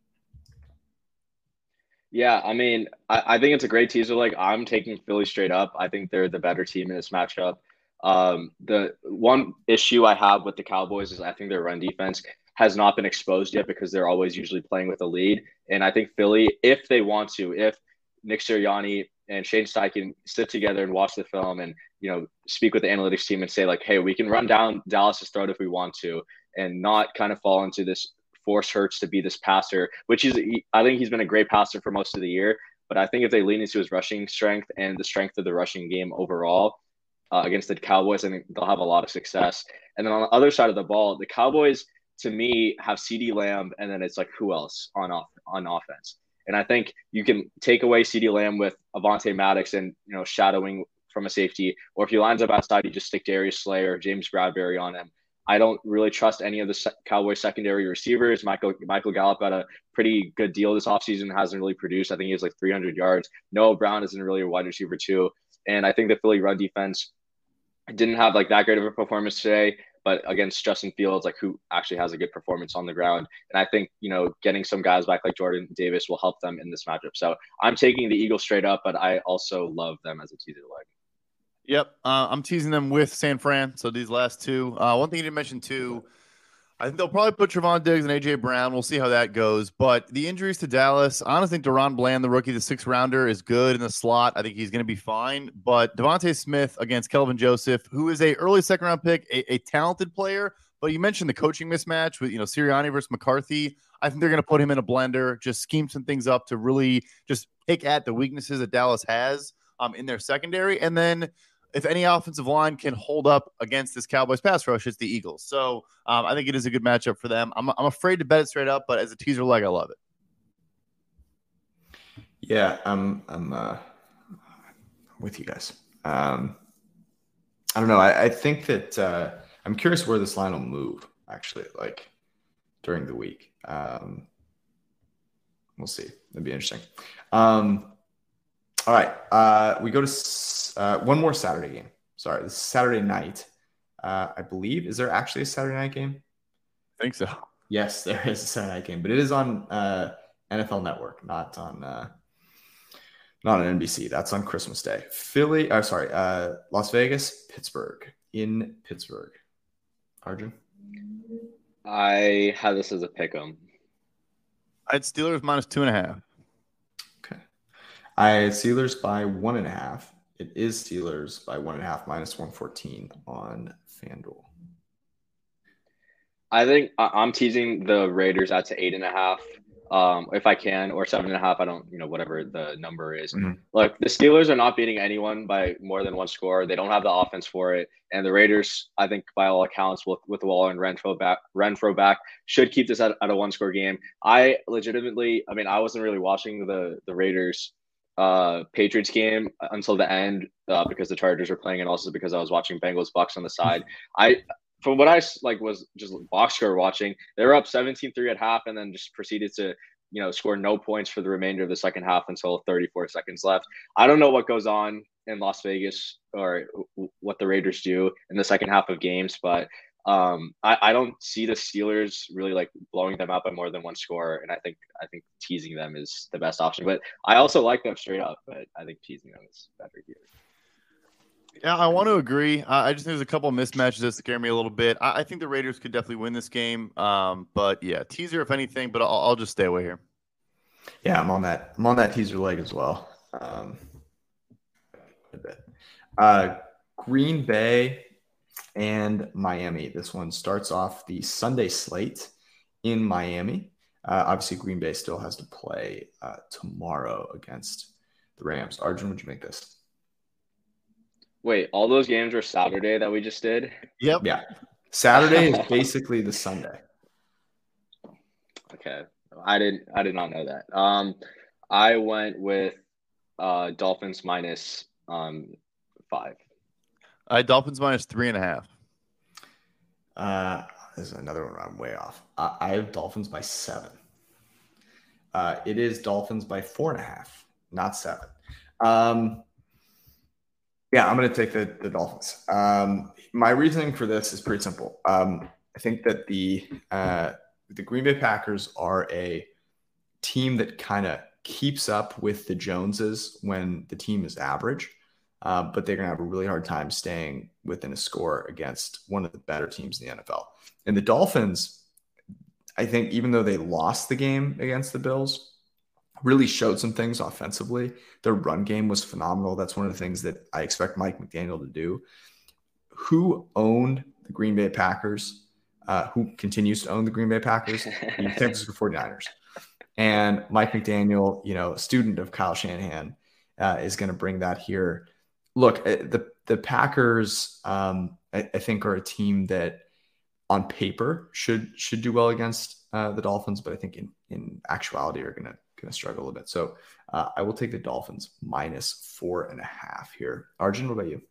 Yeah, I mean, I, I think it's a great teaser. Like, I'm taking Philly straight up. I think they're the better team in this matchup. Um, the one issue I have with the Cowboys is I think their run defense has not been exposed yet because they're always usually playing with a lead. And I think Philly, if they want to, if Nick Sirianni and Shane Steichen sit together and watch the film and, you know, speak with the analytics team and say like, hey, we can run down Dallas's throat if we want to, and not kind of fall into this force Hurts to be this passer, which is, I think he's been a great passer for most of the year. But I think if they lean into his rushing strength and the strength of the rushing game overall uh, against the Cowboys, I think they'll have a lot of success. And then on the other side of the ball, the Cowboys, to me, have CeeDee Lamb, and then it's like who else on off on offense. And I think you can take away CeeDee Lamb with Avonte Maddox and, you know, shadowing from a safety, or if he lines up outside, you just stick Darius Slay or James Bradbury on him. I don't really trust any of the Cowboys secondary receivers. Michael Michael Gallup got a pretty good deal this offseason, hasn't really produced. I think he has like three hundred yards. Noah Brown isn't really a wide receiver too. And I think the Philly run defense didn't have like that great of a performance today, but against Justin Fields, like who actually has a good performance on the ground. And I think, you know, getting some guys back like Jordan Davis will help them in this matchup. So I'm taking the Eagles straight up, but I also love them as a teaser leg. Yep. Uh, I'm teasing them with San Fran. So these last two. Uh, one thing you didn't mention too, I think they'll probably put Trevon Diggs and A J Brown. We'll see how that goes. But the injuries to Dallas, I honestly think Deron Bland, the rookie, the sixth rounder, is good in the slot. I think he's going to be fine. But Devontae Smith against Kelvin Joseph, who is a early second round pick, a, a talented player. But you mentioned the coaching mismatch with, you know, Sirianni versus McCarthy. I think they're going to put him in a blender, just scheme some things up to really just pick at the weaknesses that Dallas has um, in their secondary. And then if any offensive line can hold up against this Cowboys pass rush, it's the Eagles. So um, I think it is a good matchup for them. I'm, I'm afraid to bet it straight up, but as a teaser leg, I love it. Yeah, I'm I'm uh, with you guys. Um, I don't know. I, I think that uh, I'm curious where this line will move, actually, like during the week. Um, we'll see. That'd be interesting. Um, all right. Uh, we go to uh, one more Saturday game. Sorry, this is Saturday night. Uh, I believe. Is there actually a Saturday night game? I think so. Yes, there is a Saturday night game, but it is on uh, N F L Network, not on uh, not on N B C. That's on Christmas Day. Philly, or sorry, uh, Las Vegas, Pittsburgh, in Pittsburgh. Arjun? I had this as a pick 'em. I had Steelers minus two and a half. Okay. I had Steelers by one and a half. It is Steelers by one and a half, minus one fourteen on FanDuel. I think I- I'm teasing the Raiders out to eight and a half, um, if I can, or seven and a half. I don't, you know, whatever the number is. Mm-hmm. Look, the Steelers are not beating anyone by more than one score. They don't have the offense for it, and the Raiders, I think, by all accounts, with with Waller and Renfro back, Renfro back, should keep this at, at a one score game. I legitimately, I mean, I wasn't really watching the the Raiders uh Patriots game until the end uh, because the Chargers were playing, and also because I was watching Bengals Bucks on the side. I From what I like was just box score watching, they were up seventeen three at half, and then just proceeded to, you know, score no points for the remainder of the second half until thirty-four seconds left. I don't know what goes on in Las Vegas or what the Raiders do in the second half of games, but um, I, I don't see the Steelers really like blowing them out by more than one score, and I think I think teasing them is the best option. But I also like them straight up, but I think teasing them is better here. Yeah, I want to agree. Uh, I just think there's a couple of mismatches that scare me a little bit. I, I think the Raiders could definitely win this game. Um, but yeah, teaser if anything. But I'll, I'll just stay away here. Yeah, I'm on that. I'm on that teaser leg as well. Um, a bit. Uh, Green Bay and Miami. This one starts off the Sunday slate in Miami. Uh, obviously, Green Bay still has to play uh, tomorrow against the Rams. Arjun, would you make this? Wait, all those games were Saturday that we just did? Yep. Yeah. Saturday is basically the Sunday. Okay. I didn't I did not know that. Um I went with uh Dolphins minus um five. I had Dolphins minus three and a half. Uh this is another one I'm way off. I, I have Dolphins by seven. Uh it is Dolphins by four and a half, not seven. Um Yeah, I'm going to take the, the Dolphins. Um, my reasoning for this is pretty simple. Um, I think that the uh, the Green Bay Packers are a team that kind of keeps up with the Joneses when the team is average, uh, but they're going to have a really hard time staying within a score against one of the better teams in the N F L. And the Dolphins, I think, even though they lost the game against the Bills, really showed some things offensively. Their run game was phenomenal. That's one of the things that I expect Mike McDaniel to do. Who owned the Green Bay Packers? Uh, who continues to own the Green Bay Packers? The San Francisco forty-niners. And Mike McDaniel, you know, a student of Kyle Shanahan, uh, is going to bring that here. Look, the the Packers, um, I, I think, are a team that on paper should should do well against uh, the Dolphins, but I think in, in actuality are going to going to struggle a little bit. So uh, I will take the Dolphins minus four and a half here. Arjun, what about you?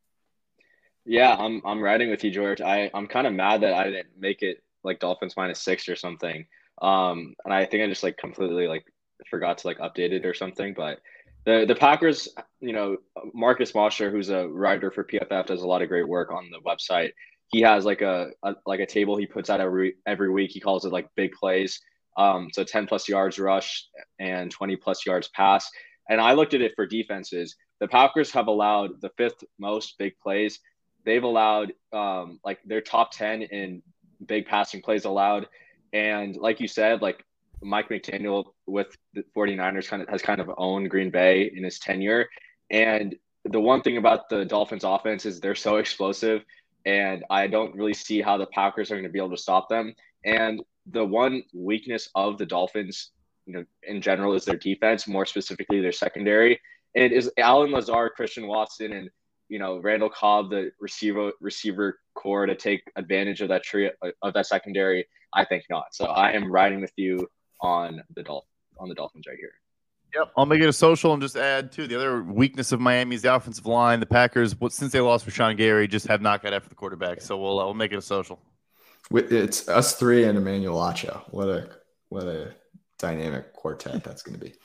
Yeah, I'm I'm riding with you, George. I, I'm kind of mad that I didn't make it like Dolphins minus six or something. Um, and I think I just like completely like forgot to like update it or something. But the the Packers, you know, Marcus Mosher, who's a writer for P F F, does a lot of great work on the website. He has like a, a like a table he puts out every every week. He calls it like big plays. Um, so ten plus yards rush and twenty plus yards pass. And I looked at it for defenses. The Packers have allowed the fifth most big plays. They've allowed um, like their top ten in big passing plays allowed. And like you said, like Mike McDaniel with the forty-niners kind of has kind of owned Green Bay in his tenure. And the one thing about the Dolphins offense is they're so explosive, and I don't really see how the Packers are going to be able to stop them. And the one weakness of the Dolphins, you know, in general, is their defense, more specifically their secondary. And it is Allen Lazard, Christian Watson, and you know Randall Cobb, the receiver receiver core, to take advantage of that tree of that secondary. I think not. So I am riding with you on the Dolph- on the Dolphins right here. Yep, I'll make it a social and just add too. The other weakness of Miami is the offensive line. The Packers, since they lost Rashawn Gary, just have not got after the quarterback. So we'll uh, we'll make it a social. It's us three and Emmanuel Acho. What a what a dynamic quartet that's going to be.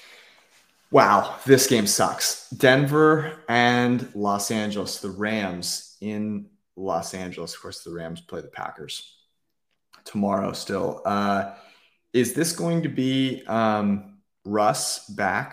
Wow, this game sucks. Denver and Los Angeles, the Rams in Los Angeles. Of course, the Rams play the Packers tomorrow still. Uh, is this going to be um, Russ back,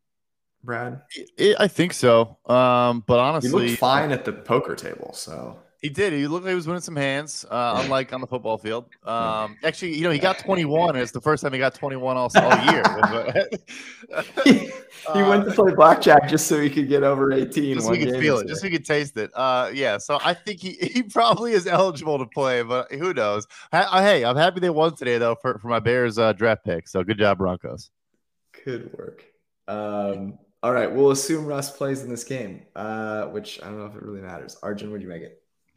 Brad? It, I think so. Um, but He honestly, looked fine at the poker table. So He did. He looked like he was winning some hands, uh, unlike on the football field. Um, actually, you know, he got twenty-one. And it's the first time he got twenty-one all, all year. he, he went to play blackjack just so he could get over eighteen. Just so he could feel it, just so he could taste it. Uh, yeah, so I think he, he probably is eligible to play, but who knows? I, I, hey, I'm happy they won today, though, for, for my Bears uh, draft pick. So good job, Broncos. Good work. Um, all right, we'll assume Russ plays in this game, uh, which I don't know if it really matters. Arjun, what do you make it?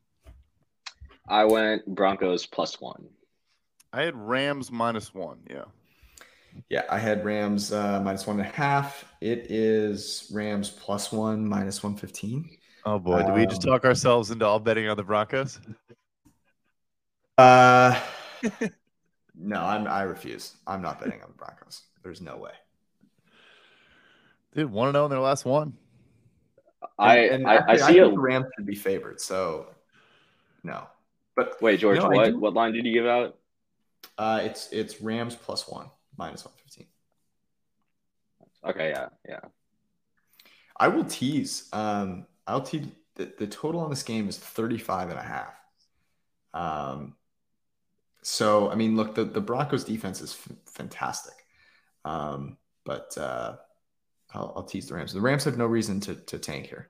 I went Broncos plus one. I had Rams minus one. Yeah. Yeah, I had Rams uh, minus one and a half. It is Rams plus one, minus one fifteen. Oh, boy. Did um, we just talk ourselves into all betting on the Broncos? Uh, no, I'm, I refuse. I'm not betting on the Broncos. There's no way. Dude, one and oh in their last one. I and, and I, actually, I see I think it. the Rams should be favored, so no. But wait, George, no, what what line did you give out? Uh, it's it's Rams plus one, minus one fifteen. Okay, yeah, yeah. I will tease. Um, I'll tease. The, the total on this game is thirty-five and a half. Um, so I mean, look, the, the Broncos defense is f- fantastic. Um, but uh, I'll, I'll tease the Rams. The Rams have no reason to to tank here.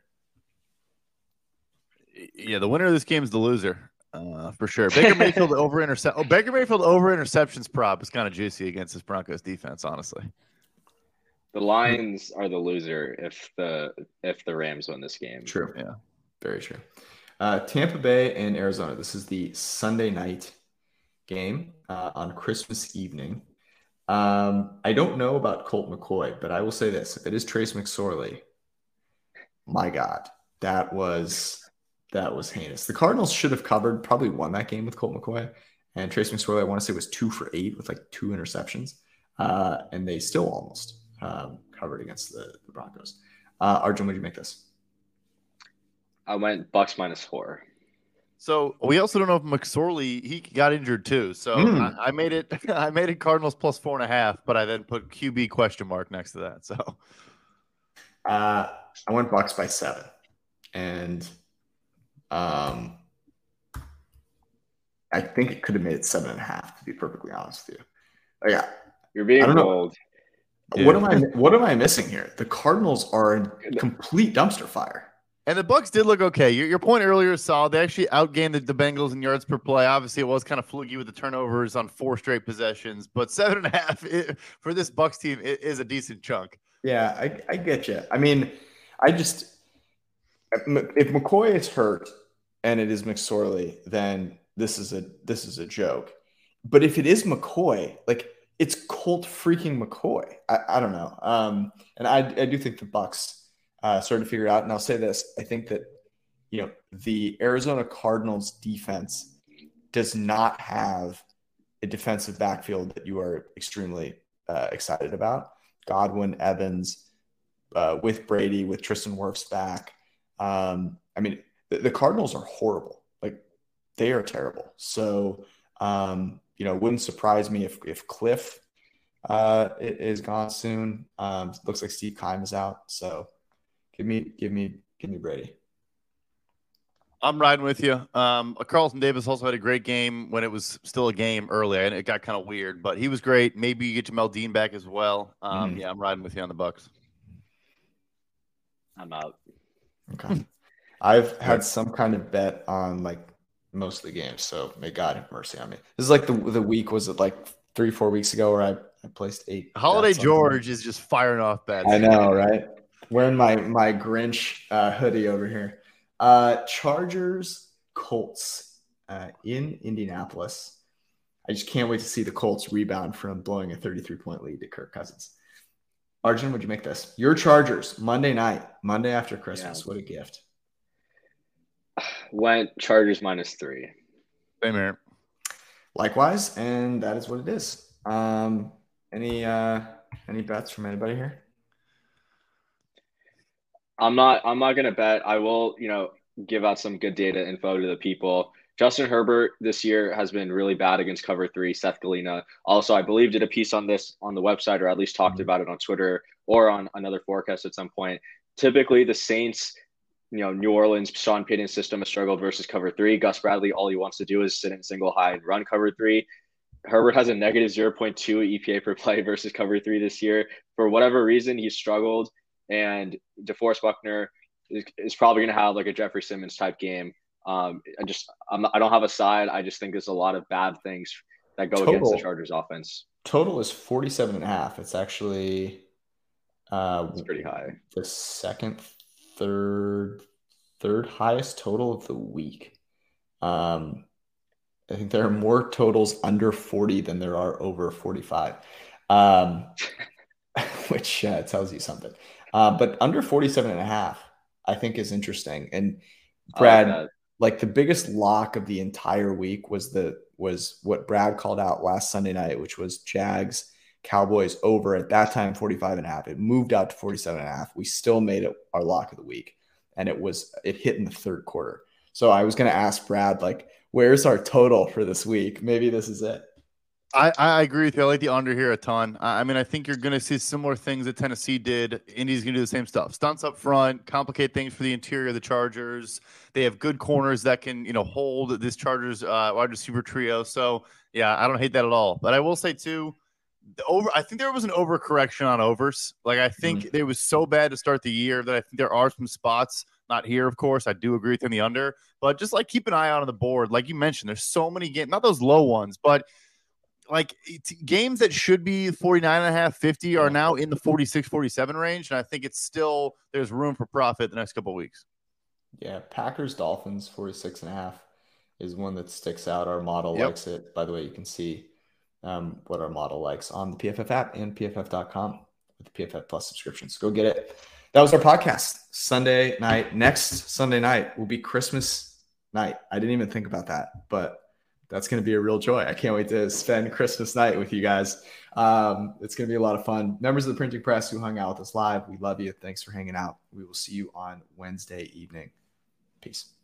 Yeah, the winner of this game is the loser. Uh, for sure. Baker Mayfield over intercept. Oh, Baker Mayfield over interceptions prop is kind of juicy against this Broncos defense, honestly. The Lions are the loser if the if the Rams win this game. True. Yeah. Very true. Uh, Tampa Bay and Arizona. This is the Sunday night game uh, on Christmas evening. Um, I don't know about Colt McCoy, but I will say this: if it is Trace McSorley, my God, that was. That was heinous. The Cardinals should have covered, probably won that game with Colt McCoy. And Trace McSorley, I want to say, was two for eight with like two interceptions. Uh, and they still almost um, covered against the, the Broncos. Uh, Arjun, what did you make this? I went Bucks minus four. So we also don't know if McSorley, he got injured too. So mm. I, I made it I made it Cardinals plus four and a half, but I then put Q B question mark next to that. So uh, I went Bucks by seven. And Um, I think it could have made it seven and a half, to be perfectly honest with you. Oh, yeah, you're being bold. Yeah. What am I? What am I missing here? The Cardinals are a complete dumpster fire, and the Bucks did look okay. Your, your point earlier is solid. They actually outgained the, the Bengals in yards per play. Obviously, it was kind of fluky with the turnovers on four straight possessions, but seven and a half it, for this Bucks team it, is a decent chunk. Yeah, I, I get you. I mean, I just if McCoy is hurt. And it is McSorley, then this is a this is a joke. But if it is McCoy, like it's Colt freaking McCoy. I, I don't know. Um, and I I do think the Bucks uh, started to figure it out. And I'll say this: I think that you know the Arizona Cardinals defense does not have a defensive backfield that you are extremely uh, excited about. Godwin, Evans, uh, with Brady, with Tristan Wirfs back. Um, I mean. The Cardinals are horrible. Like they are terrible. So, um, you know, it wouldn't surprise me if, if Cliff uh, is gone soon. Um, looks like Steve Keim is out. So give me, give me, give me Brady. I'm riding with you. Um, Carlton Davis also had a great game when it was still a game early, and it got kind of weird, but he was great. Maybe you get Jamel Dean back as well. Um, mm-hmm. Yeah, I'm riding with you on the Bucks. I'm out. Okay. I've had some kind of bet on like most of the games, so may God have mercy on me. This is like the the week, was it like three, four weeks ago where I, I placed eight. Holiday George is just firing off bets. I know, right? Wearing my my Grinch uh, hoodie over here. Uh, Chargers, Colts uh, in Indianapolis. I just can't wait to see the Colts rebound from blowing a thirty-three point lead to Kirk Cousins. Arjun, would you make this? Your Chargers, Monday night, Monday after Christmas. Yeah. What a gift. Went Chargers minus three. Same here. Likewise, and that is what it is. Um, any uh, any bets from anybody here? I'm not. I'm not gonna bet. I will, you know, give out some good data info to the people. Justin Herbert this year has been really bad against cover three. Seth Galina also, I believe, did a piece on this on the website, or at least talked mm-hmm. about it on Twitter or on another forecast at some point. Typically, the Saints you know, New Orleans, Sean Payton's system has struggled versus cover three. Gus Bradley, all he wants to do is sit in single high and run cover three. Herbert has a negative zero point two E P A per play versus cover three this year. For whatever reason, he's struggled, and DeForest Buckner is, is probably going to have like a Jeffrey Simmons type game. Um, I just I'm not, I don't have a side. I just think there's a lot of bad things that go Total. against the Chargers offense. Total is forty-seven and a half. It's actually uh, It's pretty high. The second, third, third highest total of the week. Um, I think there are more totals under forty than there are over forty-five, um, which uh, tells you something. Uh, but under forty-seven and a half, I think is interesting. And Brad, like, like the biggest lock of the entire week was the was what Brad called out last Sunday night, which was Jags Cowboys over at that time forty-five and a half. It moved out to forty-seven and a half. We still made it our lock of the week, and it was it hit in the third quarter. So I was going to ask Brad, like, where's our total for this week? Maybe this is it. I, I agree with you. I like the under here a ton. I, I mean, I think you're going to see similar things that Tennessee did. Indy's going to do the same stuff. Stunts up front, complicate things for the interior of the Chargers. They have good corners that can, you know, hold this Chargers uh, wide receiver trio. So, yeah, I don't hate that at all. But I will say, too, the over. I think there was an overcorrection on overs. Like, I think mm-hmm. it was so bad to start the year that I think there are some spots. Not here, of course. I do agree with you on the under. But just, like, keep an eye out on the board. Like you mentioned, there's so many games. Not those low ones, but – like games that should be forty-nine and a half, fifty are now in the forty-six, forty-seven range. And I think it's still, there's room for profit the next couple of weeks. Yeah. Packers Dolphins forty-six and a half is one that sticks out. Our model yep. likes it. By the way, you can see um, what our model likes on the P F F app and P F F dot com with the P F F Plus subscriptions. Go get it. That was our podcast Sunday night. Next Sunday night will be Christmas night. I didn't even think about that, but that's going to be a real joy. I can't wait to spend Christmas night with you guys. Um, it's going to be a lot of fun. Members of the printing press who hung out with us live, we love you. Thanks for hanging out. We will see you on Wednesday evening. Peace.